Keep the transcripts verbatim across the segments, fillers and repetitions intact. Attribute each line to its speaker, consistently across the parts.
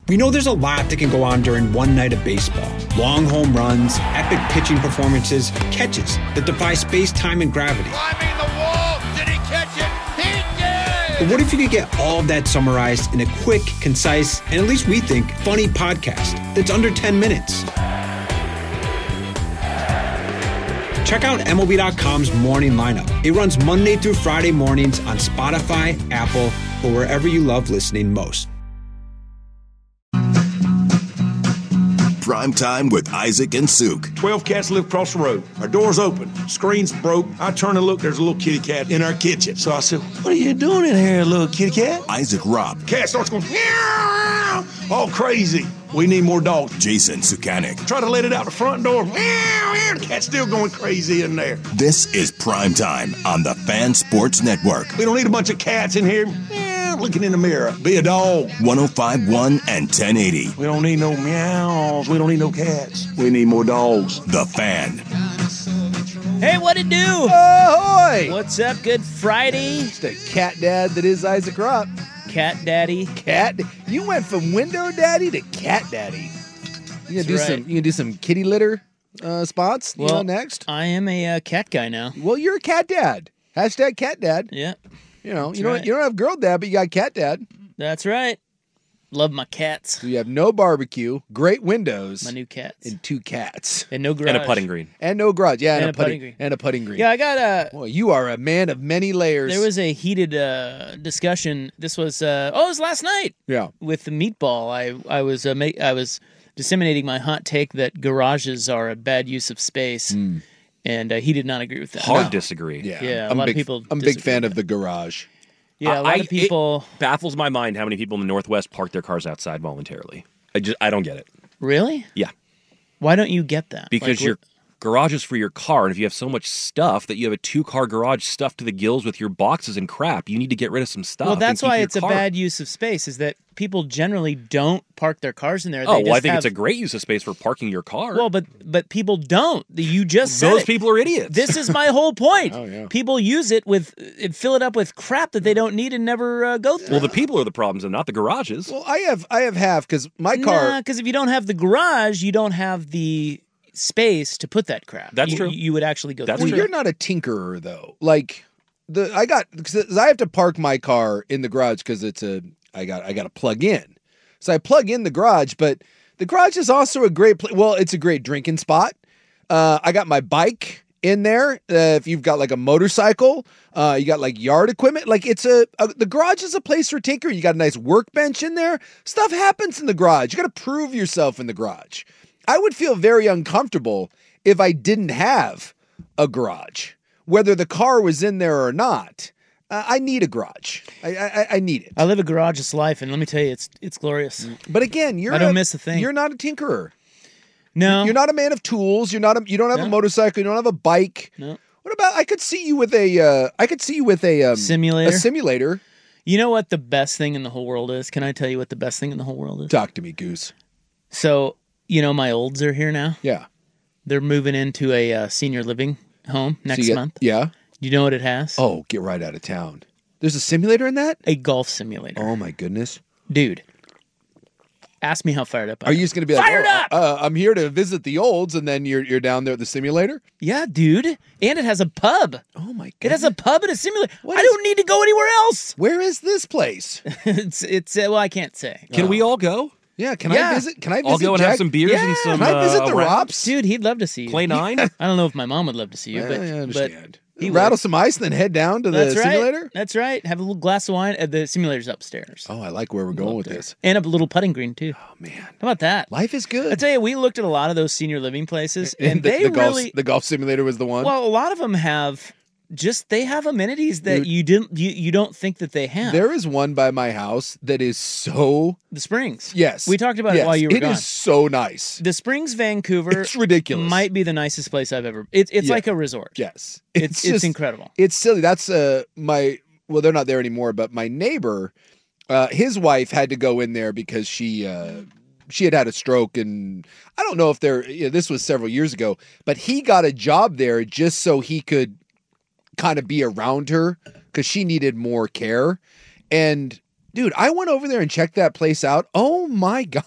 Speaker 1: We know there's a lot that can go on during one night of baseball. Long home runs, epic pitching performances, catches that defy space, time, and gravity.
Speaker 2: Climbing the wall! Did he catch it? He did!
Speaker 1: But what if you could get all of that summarized in a quick, concise, and at least we think, funny podcast that's under ten minutes? Check out M L B dot com's Morning Lineup. It runs Monday through Friday mornings on Spotify, Apple, or wherever you love listening most.
Speaker 3: Prime Time with Isaac and Suk.
Speaker 4: Twelve cats live across the road. Our door's open. Screen's broke. I turn and look. There's a little kitty cat in our kitchen. So I said, "What are you doing in here, little kitty cat?"
Speaker 3: Isaac Robb.
Speaker 4: Cat starts going, meow, all crazy. We need more dogs.
Speaker 3: Jason Sukanik.
Speaker 4: Try to let it out the front door. Meow, meow. Cat's still going crazy in there.
Speaker 3: This is Prime Time on the Fan Sports Network.
Speaker 4: We don't need a bunch of cats in here. Meow, looking in the mirror. Be a dog.
Speaker 3: one oh five point one and ten eighty.
Speaker 4: We don't need no meows. We don't need no cats. We need more dogs.
Speaker 3: The Fan.
Speaker 5: Hey, what it do?
Speaker 6: Ahoy!
Speaker 5: What's up? Good Friday.
Speaker 6: It's the cat dad that is Isaac Robb.
Speaker 5: Cat daddy.
Speaker 6: Cat. You went from window daddy to cat daddy. You gonna
Speaker 5: That's
Speaker 6: do
Speaker 5: right.
Speaker 6: some? You gonna do some kitty litter uh, spots?
Speaker 5: Well,
Speaker 6: you know, next.
Speaker 5: I am a uh, cat guy now.
Speaker 6: Well, you're a cat dad. Hashtag cat dad.
Speaker 5: Yeah,
Speaker 6: You know,
Speaker 5: That's
Speaker 6: you know,
Speaker 5: right.
Speaker 6: you don't have girl dad, but you got cat dad.
Speaker 5: that's right. Love my cats.
Speaker 6: So you have no barbecue, great windows,
Speaker 5: My new cats.
Speaker 6: and two cats,
Speaker 5: And no garage.
Speaker 7: And a putting green.
Speaker 6: and no garage. Yeah, and,
Speaker 5: And
Speaker 6: a,
Speaker 5: a
Speaker 6: putting,
Speaker 5: putting green.
Speaker 6: and a putting green.
Speaker 5: Yeah, I got a.
Speaker 6: Boy, you are a man of many layers.
Speaker 5: There was a heated uh, discussion. This was uh, oh, it was last night
Speaker 6: yeah.
Speaker 5: with the meatball. I I was uh, ma- I was disseminating my hot take that garages are a bad use of space,
Speaker 6: Mm.
Speaker 5: and uh, he did not agree with that.
Speaker 7: Hard
Speaker 6: No.
Speaker 7: disagree.
Speaker 6: Yeah,
Speaker 5: Yeah, a
Speaker 6: I'm
Speaker 5: lot of
Speaker 6: big,
Speaker 5: people
Speaker 6: I'm a big
Speaker 5: disagree
Speaker 6: fan
Speaker 5: with
Speaker 6: of the garage.
Speaker 5: Yeah, a lot
Speaker 7: I-
Speaker 5: of people.
Speaker 7: It baffles my mind how many people in the Northwest park their cars outside voluntarily. I just I don't get it.
Speaker 5: Really?
Speaker 7: Yeah,
Speaker 5: Why don't you get that?
Speaker 7: because
Speaker 5: Like,
Speaker 7: your garage is for your car, and if you have so much stuff that you have a two-car garage stuffed to the gills with your boxes and crap, you need to get rid of some stuff.
Speaker 5: Well,
Speaker 7: and
Speaker 5: that's
Speaker 7: keep
Speaker 5: why
Speaker 7: your
Speaker 5: it's a
Speaker 7: car-
Speaker 5: bad use of space. Is that people generally don't park their cars in there.
Speaker 7: Oh,
Speaker 5: They
Speaker 7: well, I
Speaker 5: just
Speaker 7: think
Speaker 5: have,
Speaker 7: it's a great use of space for parking your car.
Speaker 5: well, but but people don't. You just said
Speaker 7: those
Speaker 5: it.
Speaker 7: people are idiots.
Speaker 5: This is my whole point.
Speaker 6: Oh, yeah.
Speaker 5: People use it with and fill it up with crap that they don't need and never uh, go through.
Speaker 7: well, the people are the problems and not the garages.
Speaker 6: Well, I have I have half because my car.
Speaker 5: because if you don't have the garage, you don't have the space to put that crap.
Speaker 7: That's
Speaker 5: you,
Speaker 7: true.
Speaker 5: You would actually go
Speaker 7: That's
Speaker 5: through.
Speaker 6: Well,
Speaker 7: true.
Speaker 6: you're not a tinkerer though. Like the I got because I have to park my car in the garage because it's a I got I got to plug in. So I plug in the garage, but the garage is also a great place. Well, it's a great drinking spot. Uh, I got my bike in there. Uh, if you've got like a motorcycle, uh, you got like yard equipment. Like it's a, a the garage is a place for tinker. You got a nice workbench in there. Stuff happens in the garage. You got to prove yourself in the garage. I would feel very uncomfortable if I didn't have a garage, whether the car was in there or not. Uh, I need a garage. I, I I need it.
Speaker 5: I live a garageless life, and let me tell you, it's it's glorious.
Speaker 6: But again, you're
Speaker 5: I don't
Speaker 6: a-
Speaker 5: miss a thing.
Speaker 6: You're not a tinkerer.
Speaker 5: No,
Speaker 6: You're not a man of tools. You're not a. You don't have
Speaker 5: No.
Speaker 6: a motorcycle. You don't have a bike.
Speaker 5: No.
Speaker 6: What about? I could see you with a. Uh, I could see you with a um,
Speaker 5: Simulator?
Speaker 6: A simulator.
Speaker 5: You know what the best thing in the whole world is? Can I tell you what the best thing in the whole world is?
Speaker 6: Talk to me, Goose.
Speaker 5: So, you know, my olds are here now.
Speaker 6: Yeah.
Speaker 5: They're moving into a uh, senior living home
Speaker 6: So
Speaker 5: next
Speaker 6: you get-
Speaker 5: month.
Speaker 6: Yeah.
Speaker 5: Do you know what it has?
Speaker 6: Oh, get right out of town. There's a simulator in that.
Speaker 5: A golf simulator.
Speaker 6: Oh my goodness.
Speaker 5: Dude, ask me how fired up I
Speaker 6: Are
Speaker 5: am.
Speaker 6: you just gonna be like,
Speaker 5: Fired
Speaker 6: oh,
Speaker 5: up!
Speaker 6: Uh, I'm here to visit the olds, and then you're you're down there at the simulator?
Speaker 5: Yeah, dude. And it has a pub.
Speaker 6: Oh my
Speaker 5: It
Speaker 6: goodness.
Speaker 5: has a pub and a simulator.
Speaker 6: What
Speaker 5: I
Speaker 6: is-
Speaker 5: don't need to go anywhere else.
Speaker 6: Where is this place?
Speaker 5: it's it's uh, well, I can't say.
Speaker 7: Can we all go?
Speaker 6: Yeah. Can
Speaker 5: Yeah.
Speaker 6: I visit? Can I visit?
Speaker 7: I'll go and
Speaker 6: Jack?
Speaker 7: have some beers
Speaker 5: Yeah.
Speaker 7: and some.
Speaker 6: Can I visit
Speaker 7: uh,
Speaker 6: the
Speaker 7: round-
Speaker 6: Rops?
Speaker 5: Dude, he'd love to see you.
Speaker 7: Play nine.
Speaker 5: I don't know if my mom would love to see you,
Speaker 6: Yeah,
Speaker 5: but
Speaker 6: I
Speaker 5: but
Speaker 6: understand.
Speaker 5: he
Speaker 6: Rattle
Speaker 5: would.
Speaker 6: some ice, then head down to the
Speaker 5: That's right.
Speaker 6: simulator.
Speaker 5: That's right. Have a little glass of wine. Uh, the simulator's upstairs.
Speaker 6: Oh, I like where we're going with
Speaker 5: Up there.
Speaker 6: this.
Speaker 5: And a little putting green too.
Speaker 6: Oh man,
Speaker 5: How about that?
Speaker 6: life is good.
Speaker 5: I tell you, we looked at a lot of those senior living places, and
Speaker 6: the,
Speaker 5: they
Speaker 6: the golf,
Speaker 5: really
Speaker 6: the golf simulator was the one.
Speaker 5: well, a lot of them have just they have amenities that
Speaker 6: Dude.
Speaker 5: you didn't you, you don't think that they have.
Speaker 6: There is one by my house that is so
Speaker 5: the Springs.
Speaker 6: yes.
Speaker 5: we talked about
Speaker 6: yes,
Speaker 5: it while you were
Speaker 6: It
Speaker 5: gone.
Speaker 6: is so nice.
Speaker 5: The Springs, Vancouver,
Speaker 6: It's ridiculous.
Speaker 5: might be the nicest place I've ever. It's it's
Speaker 6: Yeah.
Speaker 5: like a resort.
Speaker 6: Yes,
Speaker 5: It's it's,
Speaker 6: just-
Speaker 5: incredible.
Speaker 6: It's silly. That's uh my well, they're not there anymore, but my neighbor, uh, his wife had to go in there because she uh she had had a stroke, and I don't know if they're you know, this was several years ago, but he got a job there just so he could kind of be around her because she needed more care. And dude, I went over there and checked that place out. Oh my gosh.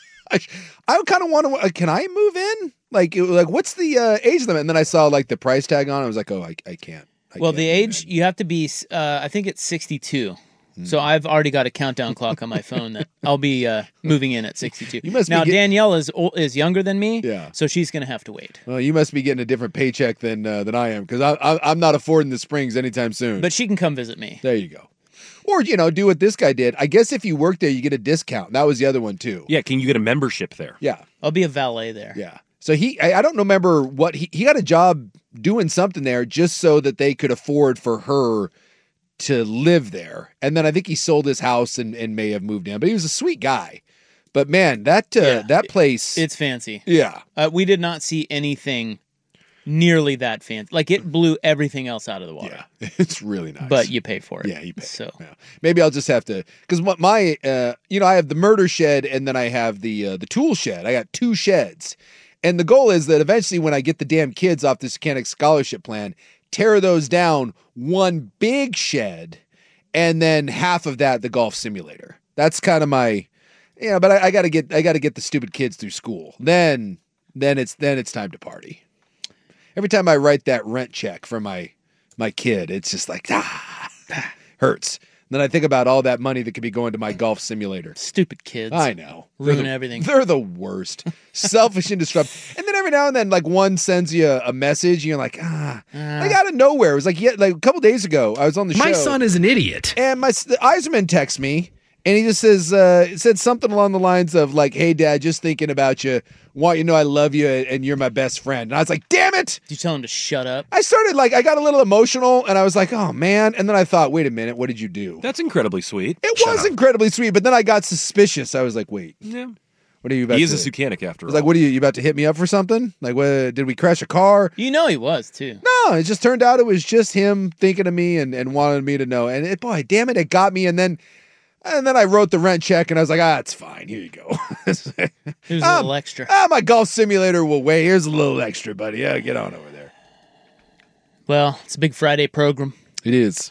Speaker 6: I kind of want to, uh, can I move in? Like, it, like what's the uh, age limit? And then I saw like the price tag on it. I was like, oh, I, I can't. I
Speaker 5: well,
Speaker 6: can't
Speaker 5: the age, you have to be, uh, I think it's sixty-two. Mm. So I've already got a countdown clock on my phone that I'll be uh, moving in at sixty-two.
Speaker 6: You must
Speaker 5: now,
Speaker 6: be get-
Speaker 5: Danielle is is younger than me,
Speaker 6: yeah.
Speaker 5: so she's going to have to wait.
Speaker 6: Well, you must be getting a different paycheck than uh, than I am, because I, I, I'm not affording the Springs anytime soon.
Speaker 5: But she can come visit me.
Speaker 6: There you go. Or, you know, do what this guy did. I guess if you work there, you get a discount. That was the other one, too.
Speaker 7: Yeah, can you get a membership there?
Speaker 6: Yeah.
Speaker 5: I'll be a valet there.
Speaker 6: Yeah. So he, I, I don't remember what, he, he got a job doing something there just so that they could afford for her to live there. And then I think he sold his house and, and may have moved in. But he was a sweet guy. But man, that uh,
Speaker 5: Yeah,
Speaker 6: that place.
Speaker 5: It's fancy.
Speaker 6: Yeah.
Speaker 5: Uh, we did not see anything nearly that fancy. Like, it blew everything else out of the water.
Speaker 6: Yeah. It's really nice.
Speaker 5: But you pay for it.
Speaker 6: Yeah, you pay.
Speaker 5: So
Speaker 6: yeah. Maybe I'll just have to, because my, uh, you know, I have the murder shed and then I have the uh, the tool shed. I got two sheds. And the goal is that eventually when I get the damn kids off this mechanic scholarship plan, tear those down, one big shed, and then half of that, the golf simulator. That's kind of my, yeah, but I, I gotta get, I gotta get the stupid kids through school. Then, then it's, then it's time to party. Every time I write that rent check for my my kid, it's just like, ah, hurts. And then I think about all that money that could be going to my golf simulator.
Speaker 5: Stupid kids.
Speaker 6: I know.
Speaker 5: Ruin
Speaker 6: They're the,
Speaker 5: everything.
Speaker 6: They're the worst. Selfish and disruptive. And then every now and then, like, one sends you a, a message, and you're like, ah.
Speaker 5: Uh,
Speaker 6: like, out of nowhere. It was like, yeah, like a couple days ago, I was on the
Speaker 8: My
Speaker 6: show.
Speaker 8: son is an idiot.
Speaker 6: And my the Eiserman texts me, and he just says, uh, it said something along the lines of, like, hey, Dad, just thinking about you. Want you to know I love you, and you're my best friend. And I was like, damn it.
Speaker 5: Did you tell him to shut up?
Speaker 6: I started, like, I got a little emotional, and I was like, oh, man. And then I thought, wait a minute, what did you do?
Speaker 7: That's incredibly sweet.
Speaker 6: It was incredibly sweet, but then I got suspicious. I was like, wait.
Speaker 7: Yeah.
Speaker 6: What are you about
Speaker 7: He
Speaker 6: to
Speaker 7: is a Sucanic after
Speaker 6: I was
Speaker 7: all.
Speaker 6: like, what are you, you about to hit me up for something? Like, what, did we crash a car?
Speaker 5: You know he was, too.
Speaker 6: No, it just turned out it was just him thinking of me and, and wanted me to know. And it, boy, damn it, it got me. And then and then I wrote the rent check, and I was like, ah, it's fine. Here you go.
Speaker 5: Here's a
Speaker 6: um,
Speaker 5: little extra.
Speaker 6: Ah, my golf simulator will wait. Here's a little extra, buddy. Yeah, get on over there.
Speaker 5: Well, it's a big Friday program.
Speaker 6: It is.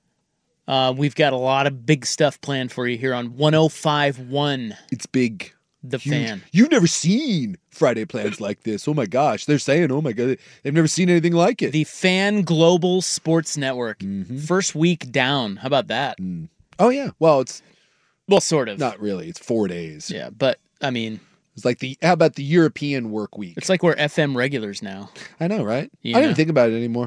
Speaker 5: Uh, we've got a lot of big stuff planned for you here on one oh five point one.
Speaker 6: It's big.
Speaker 5: The
Speaker 6: Huge.
Speaker 5: Fan.
Speaker 6: You've never seen Friday plans like this. Oh my gosh. They're saying, oh my God, they've never seen anything like it.
Speaker 5: The Fan Global Sports Network.
Speaker 6: Mm-hmm.
Speaker 5: First week down. How about that?
Speaker 6: Mm. Oh, yeah. Well, it's
Speaker 5: Well, sort of.
Speaker 6: not really. It's four days.
Speaker 5: Yeah, but, I mean,
Speaker 6: It's like the, how about the European work week?
Speaker 5: it's like we're F M regulars now.
Speaker 6: I know, right?
Speaker 5: Yeah.
Speaker 6: I didn't even think about it anymore.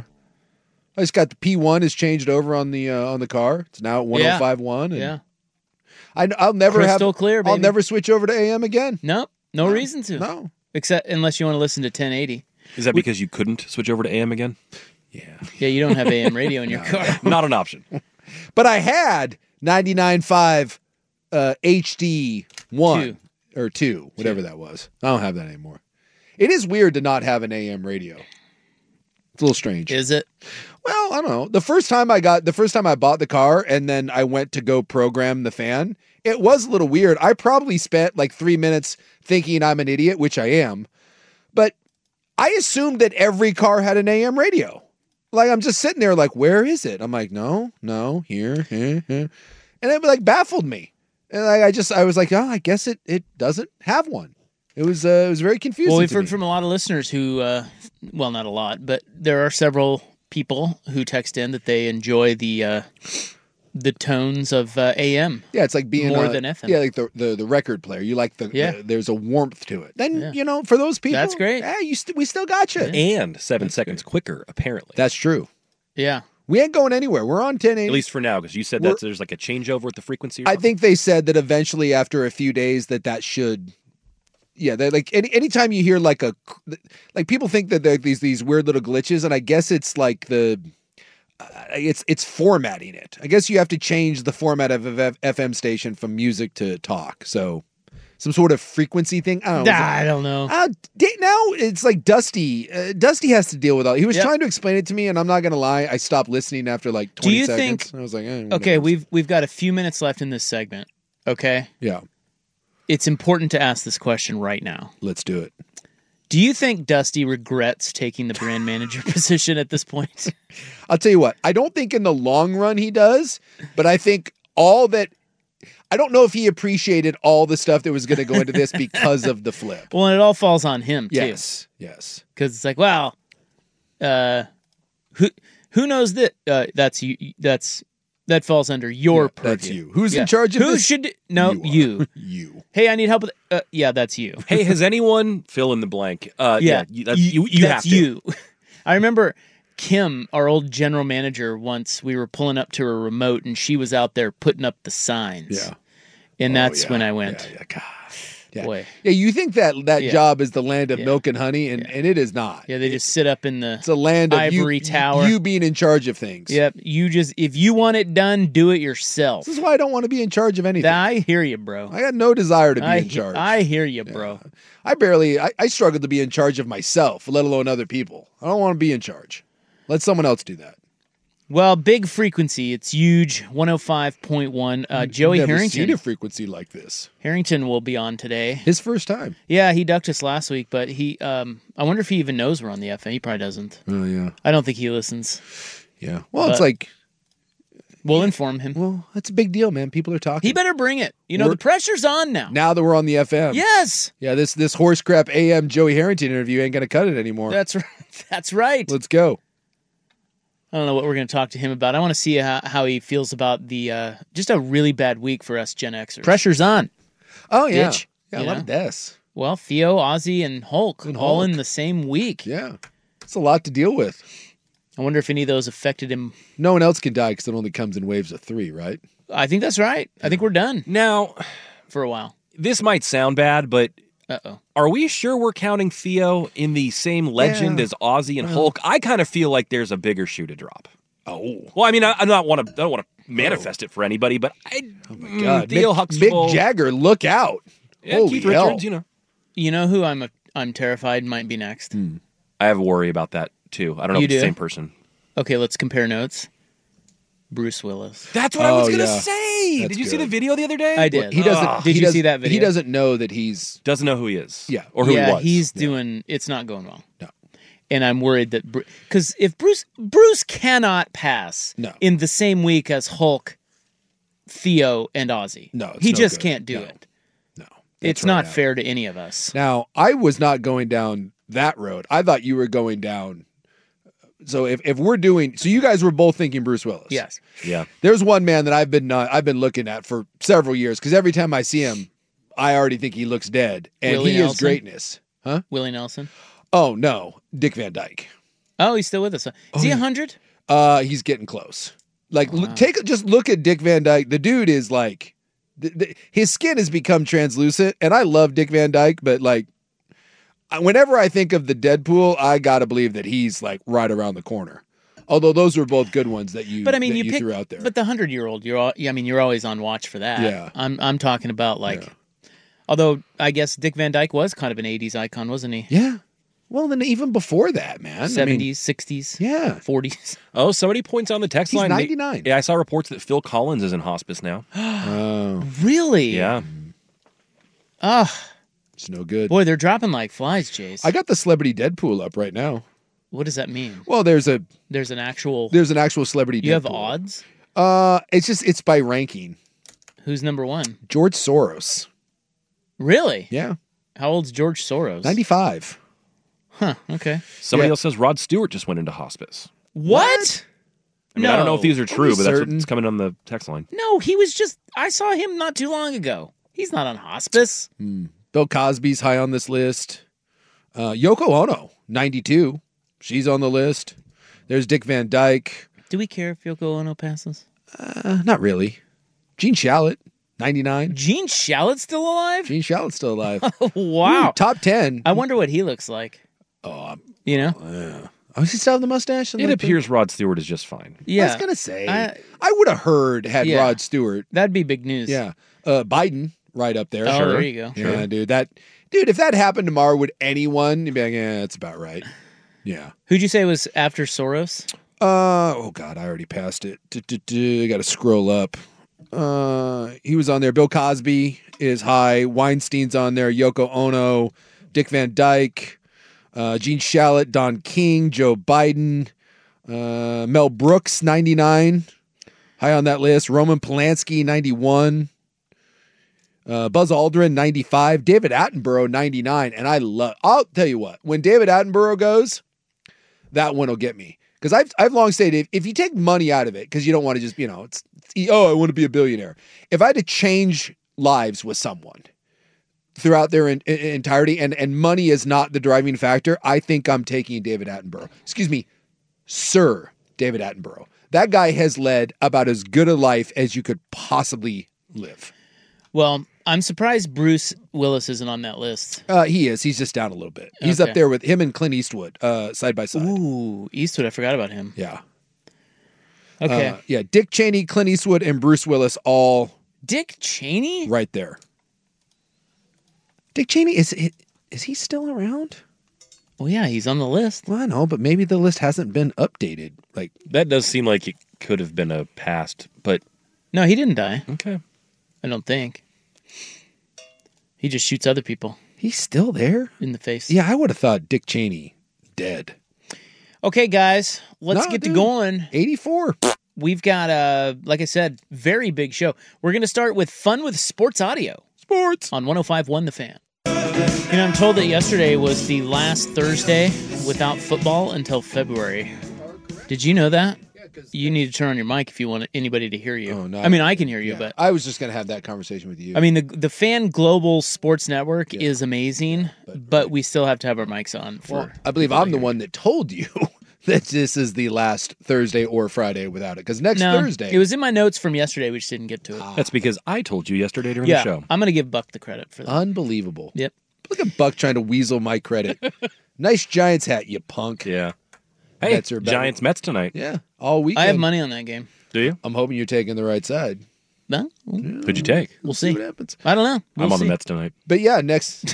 Speaker 6: I just got the P one is changed over on the uh, on the car. It's now at one oh five point one. And
Speaker 5: Yeah.
Speaker 6: I, I'll never
Speaker 5: Crystal
Speaker 6: have.
Speaker 5: clear,
Speaker 6: I'll
Speaker 5: baby.
Speaker 6: never switch over to A M again.
Speaker 5: Nope. No, reason to.
Speaker 6: No.
Speaker 5: Except unless you want to listen to ten eighty.
Speaker 7: Is that because you couldn't switch over to A M again?
Speaker 6: Yeah.
Speaker 5: Yeah, you don't have A M radio in your car.
Speaker 7: Not an option.
Speaker 6: But I had ninety-nine point five uh, H D one
Speaker 5: Two.
Speaker 6: or two, whatever that was. I don't have that anymore. It is weird to not have an A M radio. It's a little strange.
Speaker 5: Is it?
Speaker 6: Well, I don't know. The first time I got, the first time I bought the car and then I went to go program the fan, it was a little weird. I probably spent like three minutes thinking I'm an idiot, which I am. But I assumed that every car had an A M radio. Like, I'm just sitting there like, where is it? I'm like, no, no, here, here, here. And it like baffled me. And I, I just, I was like, oh, I guess it, it doesn't have one. It was, uh, it was very confusing.
Speaker 5: Well, we've
Speaker 6: to
Speaker 5: heard
Speaker 6: me.
Speaker 5: from a lot of listeners who, uh, well, not a lot, but there are several people who text in that they enjoy the uh, the tones of uh, A M.
Speaker 6: Yeah, it's like being
Speaker 5: more
Speaker 6: a,
Speaker 5: than F M.
Speaker 6: Yeah, like the, the the record player. You like the,
Speaker 5: Yeah.
Speaker 6: the there's a warmth to it. Then
Speaker 5: Yeah.
Speaker 6: you know, for those people,
Speaker 5: That's great.
Speaker 6: Yeah, you st- we still got you.
Speaker 7: And seven seconds quicker, apparently.
Speaker 6: That's true.
Speaker 5: Yeah.
Speaker 6: We ain't going anywhere. We're on ten eighty.
Speaker 7: At least for now, because you said
Speaker 6: We're-
Speaker 7: that there's like a changeover with the frequency. Or
Speaker 6: I
Speaker 7: something?
Speaker 6: think they said that eventually, after a few days, that that should. Yeah, they like any anytime you hear like a like people think that there are these these weird little glitches, and I guess it's like the. Uh, it's it's formatting it. I guess you have to change the format of a F M station from music to talk. So some sort of frequency thing. I don't know.
Speaker 5: I don't know.
Speaker 6: Uh, da- now it's like Dusty. Uh, Dusty has to deal with all. He was
Speaker 5: Yep.
Speaker 6: trying to explain it to me, and I'm not gonna lie. I stopped listening after like
Speaker 5: Do
Speaker 6: twenty
Speaker 5: you
Speaker 6: seconds.
Speaker 5: think-
Speaker 6: I was like, eh,
Speaker 5: Okay,
Speaker 6: whatever.
Speaker 5: we've we've got a few minutes left in this segment. Okay,
Speaker 6: yeah.
Speaker 5: it's important to ask this question right now.
Speaker 6: Let's do it.
Speaker 5: Do you think Dusty regrets taking the brand manager position at this point?
Speaker 6: I'll tell you what. I don't think in the long run he does, but I think all that I don't know if he appreciated all the stuff that was going to go into this because of the flip.
Speaker 5: Well, and it all falls on him too.
Speaker 6: Yes, yes.
Speaker 5: Because it's like, well, uh, who who knows that uh, that's you? That's that falls under your
Speaker 6: Yeah,
Speaker 5: purview.
Speaker 6: that's you. Who's
Speaker 5: Yeah.
Speaker 6: in charge of
Speaker 5: Who
Speaker 6: this?
Speaker 5: should? No,
Speaker 6: You are.
Speaker 5: you.
Speaker 6: You.
Speaker 5: Hey, I need help with. Uh, yeah, that's you.
Speaker 7: Hey, has anyone fill in the blank? Uh,
Speaker 5: Yeah,
Speaker 7: you, that's, you, you
Speaker 5: that's
Speaker 7: have to.
Speaker 5: you. I remember Kim, our old general manager. Once we were pulling up to her remote, and she was out there putting up the signs.
Speaker 6: Yeah.
Speaker 5: and that's
Speaker 6: Oh, yeah.
Speaker 5: when I went.
Speaker 6: Yeah, yeah, God. Yeah.
Speaker 5: Boy.
Speaker 6: Yeah, you think that that
Speaker 5: Yeah.
Speaker 6: job is the land of
Speaker 5: Yeah.
Speaker 6: milk and honey, and, and it is not.
Speaker 5: Yeah, they just sit up in the
Speaker 6: It's a land of you-
Speaker 5: ivory tower.
Speaker 6: You being in charge of things.
Speaker 5: Yep, you just if you want it done, do it yourself.
Speaker 6: This is why I don't want to be in charge of anything.
Speaker 5: I hear you, bro.
Speaker 6: I got no desire to be
Speaker 5: I,
Speaker 6: in charge.
Speaker 5: I hear you, bro.
Speaker 6: I barely, I, I struggle to be in charge of myself, let alone other people. I don't want to be in charge. Let someone else do that.
Speaker 5: Well, big frequency. It's huge. one oh five point one. Uh, Joey
Speaker 6: Never
Speaker 5: Harrington.
Speaker 6: seen a frequency like this.
Speaker 5: Harrington will be on today.
Speaker 6: His first time.
Speaker 5: Yeah, he ducked us last week, but he. Um, I wonder if he even knows we're on the F M. He probably doesn't.
Speaker 6: Oh, yeah.
Speaker 5: I don't think he listens.
Speaker 6: Yeah. Well, it's
Speaker 5: But-
Speaker 6: like,
Speaker 5: We'll inform him.
Speaker 6: well, that's a big deal, man. People are talking.
Speaker 5: He better bring it. You know,
Speaker 6: We're-
Speaker 5: the pressure's on now.
Speaker 6: Now that we're on the F M.
Speaker 5: Yes,
Speaker 6: Yeah, this this horse crap A M Joey Harrington interview ain't going to cut it anymore.
Speaker 5: that's right. That's right.
Speaker 6: Let's go.
Speaker 5: I don't know what we're going to talk to him about. I want to see how, how he feels about the uh, just a really bad week for us Gen Xers. Pressure's on.
Speaker 6: Oh, yeah.
Speaker 5: Ditch,
Speaker 6: yeah, a
Speaker 5: you
Speaker 6: lot
Speaker 5: know?
Speaker 6: of deaths.
Speaker 5: Well, Theo, Ozzy, and Hulk
Speaker 6: And
Speaker 5: all
Speaker 6: Hulk.
Speaker 5: in the same week.
Speaker 6: Yeah. It's a lot to deal with.
Speaker 5: I wonder if any of those affected him.
Speaker 6: No one else can die because it only comes in waves of three, right?
Speaker 5: I think that's right. I think we're done
Speaker 7: Now,
Speaker 5: for a while.
Speaker 7: this might sound bad, but
Speaker 5: Uh-oh.
Speaker 7: are we sure we're counting Theo in the same legend
Speaker 6: Yeah.
Speaker 7: as Ozzy and Hulk? I kind of feel like there's a bigger shoe to drop.
Speaker 6: Oh.
Speaker 7: Well, I mean, I, I don't want to. I don't want to manifest it for anybody, but I. Oh my
Speaker 6: God.
Speaker 7: Theo
Speaker 6: Mick,
Speaker 7: Huxtable,
Speaker 6: Mick Jagger, look out.
Speaker 7: yeah,
Speaker 6: Holy
Speaker 7: Keith
Speaker 6: hell.
Speaker 7: Richards. You know,
Speaker 5: You know who I'm a, I'm terrified might be next?
Speaker 7: I have a worry about that too. I don't know
Speaker 5: You
Speaker 7: if it's the
Speaker 5: do?
Speaker 7: same person.
Speaker 5: Okay, let's compare notes. Bruce Willis.
Speaker 7: That's what I was
Speaker 6: Oh,
Speaker 7: gonna
Speaker 6: yeah.
Speaker 7: say.
Speaker 6: That's
Speaker 7: Did you see
Speaker 6: good.
Speaker 7: the video the other day?
Speaker 5: I did.
Speaker 6: He doesn't.
Speaker 7: Ugh.
Speaker 5: Did
Speaker 6: he
Speaker 5: you
Speaker 6: doesn't-
Speaker 5: see that video?
Speaker 6: He doesn't know that he's.
Speaker 7: Doesn't know who he is.
Speaker 6: Yeah, or who
Speaker 5: yeah,
Speaker 6: he was.
Speaker 5: he's
Speaker 6: Yeah.
Speaker 5: doing. It's not going well.
Speaker 6: No.
Speaker 5: And I'm worried that because if Bruce Bruce cannot pass
Speaker 6: No.
Speaker 5: in the same week as Hulk, Theo, and Ozzy.
Speaker 6: No, it's
Speaker 5: he
Speaker 6: no
Speaker 5: just
Speaker 6: good.
Speaker 5: can't do
Speaker 6: No.
Speaker 5: it.
Speaker 6: No,
Speaker 5: It's
Speaker 6: that's
Speaker 5: not
Speaker 6: right.
Speaker 5: fair to any of us.
Speaker 6: Now, I was not going down that road. I thought you were going down. So if, if we're doing, so you guys were both thinking Bruce Willis.
Speaker 5: Yes.
Speaker 7: Yeah.
Speaker 6: There's one man that I've been uh, I've been looking at for several years because every time I see him, I already think he looks dead, and
Speaker 5: Willie
Speaker 6: he is
Speaker 5: Nelson?
Speaker 6: greatness. Huh?
Speaker 5: Willie Nelson.
Speaker 6: Oh no, Dick Van Dyke.
Speaker 5: Oh, he's still with us. Is
Speaker 6: Oh,
Speaker 5: he
Speaker 6: yeah.
Speaker 5: a hundred?
Speaker 6: Uh, he's getting close. Like, l- take just look at Dick Van Dyke. The dude is like, th- th- his skin has become translucent, and I love Dick Van Dyke, but like, I- whenever I think of the Deadpool, I gotta believe that he's like right around the corner. Although those were both good ones that you,
Speaker 5: But I mean,
Speaker 6: that
Speaker 5: you,
Speaker 6: you
Speaker 5: pick,
Speaker 6: threw out there.
Speaker 5: But the hundred year old, you're all, yeah, I mean, you're always on watch for that.
Speaker 6: Yeah.
Speaker 5: I'm I'm talking about like,
Speaker 6: Yeah.
Speaker 5: although I guess Dick Van Dyke was kind of an eighties icon, wasn't he?
Speaker 6: yeah. Well, then even before that, man. I mean,
Speaker 5: Seventies, sixties,
Speaker 6: yeah.
Speaker 5: forties.
Speaker 7: Oh, somebody points on the text
Speaker 6: He's
Speaker 7: line. they-
Speaker 6: ninety-nine.
Speaker 7: Yeah, I saw reports that Phil Collins is in hospice now.
Speaker 6: Oh,
Speaker 5: Really?
Speaker 7: Yeah.
Speaker 5: Oh
Speaker 6: it's no good.
Speaker 5: boy, they're dropping like flies, Jace.
Speaker 6: I got the celebrity Deadpool up right now.
Speaker 5: What does that mean?
Speaker 6: Well, there's a
Speaker 5: There's an actual.
Speaker 6: there's an actual celebrity.
Speaker 5: You have
Speaker 6: Deadpool.
Speaker 5: odds.
Speaker 6: Uh, it's just it's by ranking.
Speaker 5: Who's number one?
Speaker 6: George Soros.
Speaker 5: Really?
Speaker 6: Yeah,
Speaker 5: How old's George Soros?
Speaker 6: ninety-five.
Speaker 5: Huh. Okay.
Speaker 7: Somebody
Speaker 6: Yeah.
Speaker 7: else says Rod Stewart just went into hospice.
Speaker 5: What?
Speaker 7: I mean, I don't know if these are true,
Speaker 6: we
Speaker 7: but that's
Speaker 6: certain?
Speaker 7: what's coming on the text line.
Speaker 5: No, he was just. I saw him not too long ago. He's not on hospice.
Speaker 6: Bill Cosby's high on this list. Uh, Yoko Ono, ninety-two. She's on the list. There's Dick Van Dyke.
Speaker 5: Do we care if Yoko Ono passes?
Speaker 6: Uh, not really. Gene Shalit, ninety-nine.
Speaker 5: Gene Shalit's still alive?
Speaker 6: Gene Shalit's still alive.
Speaker 5: Wow.
Speaker 6: Ooh, top ten.
Speaker 5: I wonder what he looks like.
Speaker 6: Oh,
Speaker 5: You know?
Speaker 6: oh, does he still have the mustache?
Speaker 7: It appears Rod Stewart is just fine.
Speaker 5: Yeah.
Speaker 6: I was gonna say.
Speaker 5: I-
Speaker 6: I, would have heard had
Speaker 5: Yeah.
Speaker 6: Rod Stewart.
Speaker 5: That'd be big news.
Speaker 6: Yeah. Uh, Biden right up there.
Speaker 5: Oh,
Speaker 6: Sure.
Speaker 5: there you go.
Speaker 6: Yeah, dude. That dude. If that happened tomorrow, would anyone be like, "Yeah, that's about right"? Yeah.
Speaker 5: Who'd you say was after Soros?
Speaker 6: Uh oh God, I already passed it. I got to scroll up. Uh, he was on there. Bill Cosby is high. Weinstein's on there. Yoko Ono, Dick Van Dyke, uh, Gene Shalit, Don King, Joe Biden, uh, Mel Brooks, ninety-nine, high on that list. Roman Polanski, ninety-one. Uh, Buzz Aldrin, ninety-five. David Attenborough, ninety-nine. And I love, I'll tell you what, when David Attenborough goes, that one will get me. Because I've, I've long said, if, if you take money out of it, because you don't want to just, you know, it's, it's, oh, I want to be a billionaire. If I had to change lives with someone throughout their in, in, entirety, and, and money is not the driving factor, I think I'm taking David Attenborough. Excuse me, Sir David Attenborough. That guy has led about as good a life as you could possibly live.
Speaker 5: Well, I'm surprised Bruce Willis isn't on that list.
Speaker 6: Uh, he is. He's just down a little bit. He's
Speaker 5: Okay.
Speaker 6: up there with him and Clint Eastwood, uh, side by side.
Speaker 5: Ooh, Eastwood. I forgot about him.
Speaker 6: Yeah.
Speaker 5: Okay.
Speaker 6: Uh, yeah. Dick Cheney, Clint Eastwood, and Bruce Willis all
Speaker 5: Dick Cheney?
Speaker 6: right there. Dick Cheney, is it, is he still around?
Speaker 5: Well, yeah, he's on the list.
Speaker 6: Well, I know, but maybe the list hasn't been updated. Like,
Speaker 7: That does seem like it could have been a past, but
Speaker 5: No, he didn't die.
Speaker 7: okay.
Speaker 5: I don't think. He just shoots other people
Speaker 6: he's still there?
Speaker 5: in the face.
Speaker 6: Yeah, I would have thought Dick Cheney dead.
Speaker 5: Okay, guys, let's
Speaker 6: No,
Speaker 5: get to
Speaker 6: dude.
Speaker 5: going.
Speaker 6: eighty-four.
Speaker 5: We've got a, like I said, very big show. We're going to start with Fun with Sports Audio
Speaker 6: Sports.
Speaker 5: on one oh five point one The Fan. You know, I'm told that yesterday was the last Thursday without football until February. Did you know that? You need to turn on your mic if you want anybody to hear you.
Speaker 6: Oh, no.
Speaker 5: I mean, I can hear you,
Speaker 6: Yeah,
Speaker 5: but
Speaker 6: I was just going to have that conversation with you.
Speaker 5: I mean, the the Fan Global Sports Network is amazing,
Speaker 6: but-
Speaker 5: but, we still have to have our mics on for.
Speaker 6: Well, I believe
Speaker 5: people to
Speaker 6: I'm the
Speaker 5: hear.
Speaker 6: one that told you that this is the last Thursday or Friday without it. Because next
Speaker 5: No,
Speaker 6: Thursday.
Speaker 5: it was in my notes from yesterday. We just didn't get to it.
Speaker 7: That's because I told you yesterday during
Speaker 5: yeah,
Speaker 7: the show.
Speaker 5: I'm going to give Buck the credit for that.
Speaker 6: unbelievable.
Speaker 5: Yep.
Speaker 6: Look at Buck trying to weasel my credit. Nice Giants hat, you punk.
Speaker 7: Yeah. Hey,
Speaker 6: Mets are better.
Speaker 7: Giants Mets tonight.
Speaker 6: Yeah, all weekend.
Speaker 5: I have money on that game.
Speaker 7: Do you?
Speaker 6: I'm hoping you're taking the right side.
Speaker 5: No,
Speaker 7: Who'd you take?
Speaker 5: we'll see.
Speaker 6: what happens.
Speaker 5: I don't know. We'll
Speaker 7: I'm on
Speaker 5: see.
Speaker 7: the Mets tonight.
Speaker 6: But yeah, next.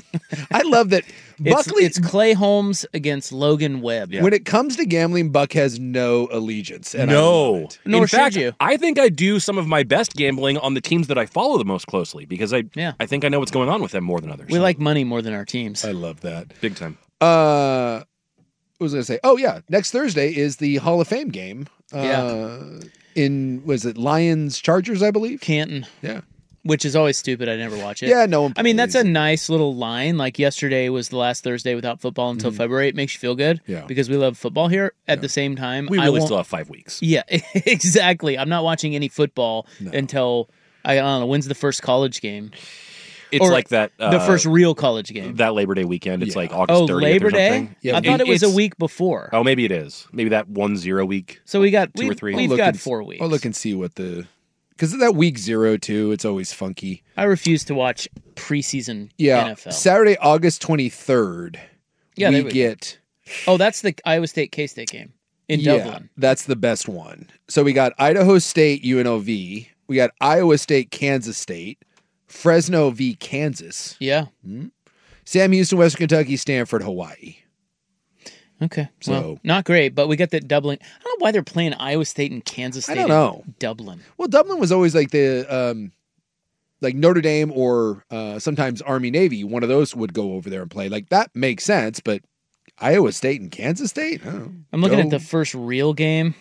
Speaker 6: I love that
Speaker 5: It's,
Speaker 6: Buckley.
Speaker 5: it's Clay Holmes against Logan Webb.
Speaker 6: When it comes to gambling, Buck has no allegiance. And I
Speaker 7: no.
Speaker 6: love it.
Speaker 5: Nor
Speaker 7: In
Speaker 5: should
Speaker 7: fact,
Speaker 5: you.
Speaker 7: I think I do some of my best gambling on the teams that I follow the most closely because I
Speaker 5: Yeah.
Speaker 7: I think I know what's going on with them more than others.
Speaker 5: We like money more than our teams.
Speaker 6: I love that.
Speaker 7: big time.
Speaker 6: Uh, what was I going to say? Oh yeah, next Thursday is the Hall of Fame game. Uh,
Speaker 5: Yeah.
Speaker 6: In was it Lions Chargers? I believe.
Speaker 5: Canton,
Speaker 6: Yeah.
Speaker 5: which is always stupid. I never watch it.
Speaker 6: Yeah. No one.
Speaker 5: I mean, that's a
Speaker 6: plays.
Speaker 5: nice little line. Like yesterday was the last Thursday without football until February. It makes you feel good.
Speaker 6: Mm-hmm. Yeah.
Speaker 5: Because we love football here. At the same time,
Speaker 7: We
Speaker 5: I
Speaker 7: really
Speaker 5: won't-
Speaker 7: still have five weeks.
Speaker 5: Yeah, exactly. I'm not watching any football until I don't know when's the first college game.
Speaker 7: It's
Speaker 5: Or
Speaker 7: like that. Uh,
Speaker 5: the first real college game.
Speaker 7: that Labor Day weekend. It's
Speaker 6: Yeah.
Speaker 7: like August
Speaker 5: Oh,
Speaker 7: thirtieth
Speaker 5: Labor
Speaker 7: or something.
Speaker 5: Day.
Speaker 6: Yeah,
Speaker 5: I thought it was a
Speaker 7: it's-
Speaker 5: week before.
Speaker 7: Oh, maybe it is. Maybe that one zero week.
Speaker 5: So we got
Speaker 7: Two
Speaker 5: we,
Speaker 7: or three.
Speaker 5: We've
Speaker 6: I'll look
Speaker 5: got
Speaker 6: and-
Speaker 5: four weeks.
Speaker 6: I'll look and see what the because that week zero too. It's always funky.
Speaker 5: I refuse to watch preseason
Speaker 6: Yeah.
Speaker 5: N F L.
Speaker 6: Saturday, August twenty third.
Speaker 5: Yeah,
Speaker 6: we
Speaker 5: there we go.
Speaker 6: get.
Speaker 5: Oh, that's the Iowa State K State game in
Speaker 6: Yeah,
Speaker 5: Dublin.
Speaker 6: that's the best one. So we got Idaho State, U N L V. We got Iowa State, Kansas State. Fresno v. Kansas.
Speaker 5: Yeah.
Speaker 6: Sam Houston, Western Kentucky, Stanford, Hawaii.
Speaker 5: Okay.
Speaker 6: So-
Speaker 5: Well, not great, but we got that Dublin. I don't know why they're playing Iowa State and Kansas
Speaker 6: I
Speaker 5: State.
Speaker 6: don't know.
Speaker 5: in Dublin.
Speaker 6: Well, Dublin was always like the um, like Notre Dame or uh, sometimes Army Navy. One of those would go over there and play. Like that makes sense, but Iowa State and Kansas State. I don't know.
Speaker 5: I'm looking
Speaker 6: Go-
Speaker 5: at the first real game.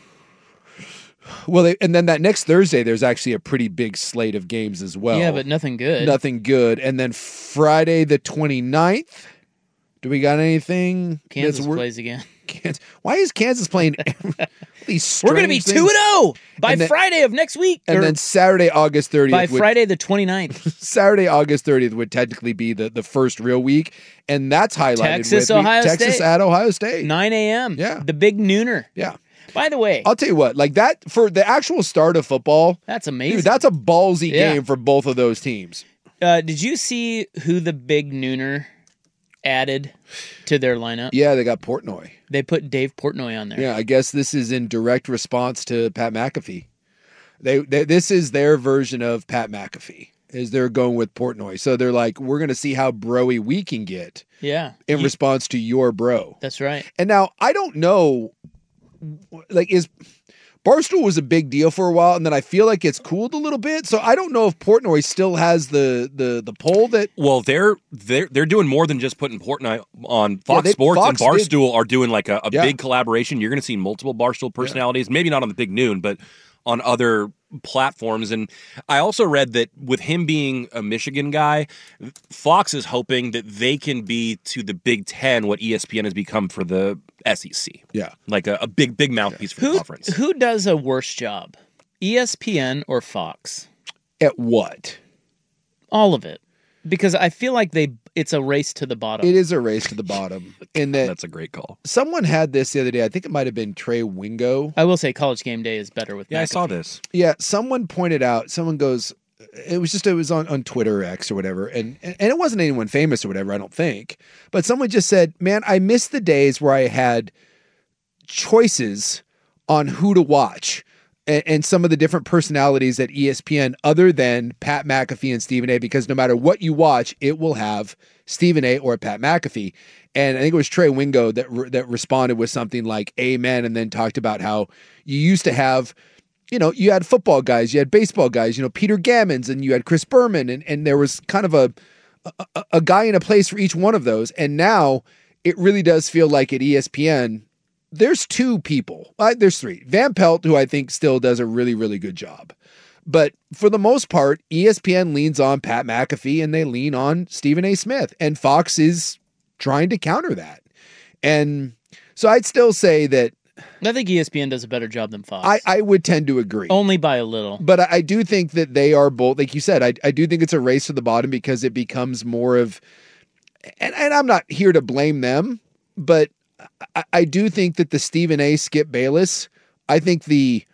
Speaker 6: well, they, and then that next Thursday, there's actually a pretty big slate of games as well.
Speaker 5: yeah, but nothing good.
Speaker 6: nothing good. And then Friday the twenty-ninth, do we got anything?
Speaker 5: Kansas
Speaker 6: that's wor-
Speaker 5: plays again.
Speaker 6: Kansas. Why is Kansas playing these
Speaker 5: We're going to be
Speaker 6: strange
Speaker 5: two and
Speaker 6: things?
Speaker 5: oh by
Speaker 6: And then-
Speaker 5: Friday of next week.
Speaker 6: And
Speaker 5: or
Speaker 6: then Saturday, August thirtieth.
Speaker 5: by
Speaker 6: would,
Speaker 5: Friday the twenty-ninth.
Speaker 6: Saturday, August thirtieth would technically be the, the first real week. And that's highlighted
Speaker 5: Texas,
Speaker 6: with
Speaker 5: Ohio
Speaker 6: Texas
Speaker 5: State.
Speaker 6: at Ohio State.
Speaker 5: nine a.m.
Speaker 6: Yeah.
Speaker 5: The big nooner.
Speaker 6: Yeah.
Speaker 5: By the way,
Speaker 6: I'll tell you what, like that for the actual start of football,
Speaker 5: that's amazing.
Speaker 6: dude, that's a ballsy
Speaker 5: Yeah.
Speaker 6: game for both of those teams.
Speaker 5: uh, did you see who the big nooner added to their lineup?
Speaker 6: Yeah, they got Portnoy.
Speaker 5: They put Dave Portnoy on there.
Speaker 6: Yeah, I guess this is in direct response to Pat McAfee. They, they this is their version of Pat McAfee. Is they're going with Portnoy. So they're like, we're going to see how broy we can get
Speaker 5: Yeah.
Speaker 6: in
Speaker 5: You-
Speaker 6: response to your bro.
Speaker 5: That's right.
Speaker 6: And now I don't know, like, is Barstool was a big deal for a while, and then I feel like it's cooled a little bit. So I don't know if Portnoy still has the the the pull that.
Speaker 7: Well, they're they're they're doing more than just putting Portnoy on Fox
Speaker 6: they-
Speaker 7: Sports
Speaker 6: Fox
Speaker 7: and
Speaker 6: did-
Speaker 7: Barstool are doing like a, a
Speaker 6: Yeah.
Speaker 7: big collaboration. You're going to see multiple Barstool personalities, maybe not on the Big Noon, but on other platforms. And I also read that with him being a Michigan guy, Fox is hoping that they can be to the Big Ten what E S P N has become for the S E C.
Speaker 6: Yeah.
Speaker 7: Like a, a big, big mouthpiece for
Speaker 5: Who,
Speaker 7: the conference.
Speaker 5: who does a worse job? E S P N or Fox?
Speaker 6: At what?
Speaker 5: All of it. Because I feel like they it's a race to the bottom.
Speaker 6: It is a race to the bottom. In that
Speaker 7: That's a great call.
Speaker 6: someone had this the other day. I think it might have been Trey Wingo.
Speaker 5: I will say College Game Day is better with
Speaker 7: Yeah, I
Speaker 5: McAfee.
Speaker 7: saw this.
Speaker 6: Yeah, someone pointed out, someone goes, it was just, it was on, on Twitter or X or whatever, and, and it wasn't anyone famous or whatever, I don't think, but someone just said, man, I miss the days where I had choices on who to watch and, and some of the different personalities at E S P N other than Pat McAfee and Stephen A, because no matter what you watch, it will have Stephen A or Pat McAfee. And I think it was Trey Wingo that re- that responded with something like amen, and then talked about how you used to have, you know, you had football guys, you had baseball guys, you know, Peter Gammons, and you had Chris Berman, and, and there was kind of a, a a guy in a place for each one of those. And now it really does feel like at E S P N, there's two people. Uh, there's three. Van Pelt, who I think still does a really, really good job. But for the most part, E S P N leans on Pat McAfee and they lean on Stephen A. Smith. And Fox is trying to counter that. And so I'd still say that
Speaker 5: I think E S P N does a better job than Fox.
Speaker 6: I, I would tend to agree.
Speaker 5: Only by a little.
Speaker 6: But I, I do think that they are both, like you said, I, I do think it's a race to the bottom because it becomes more of, and, and I'm not here to blame them, but I, I do think that the Stephen A. Skip Bayless, I think the,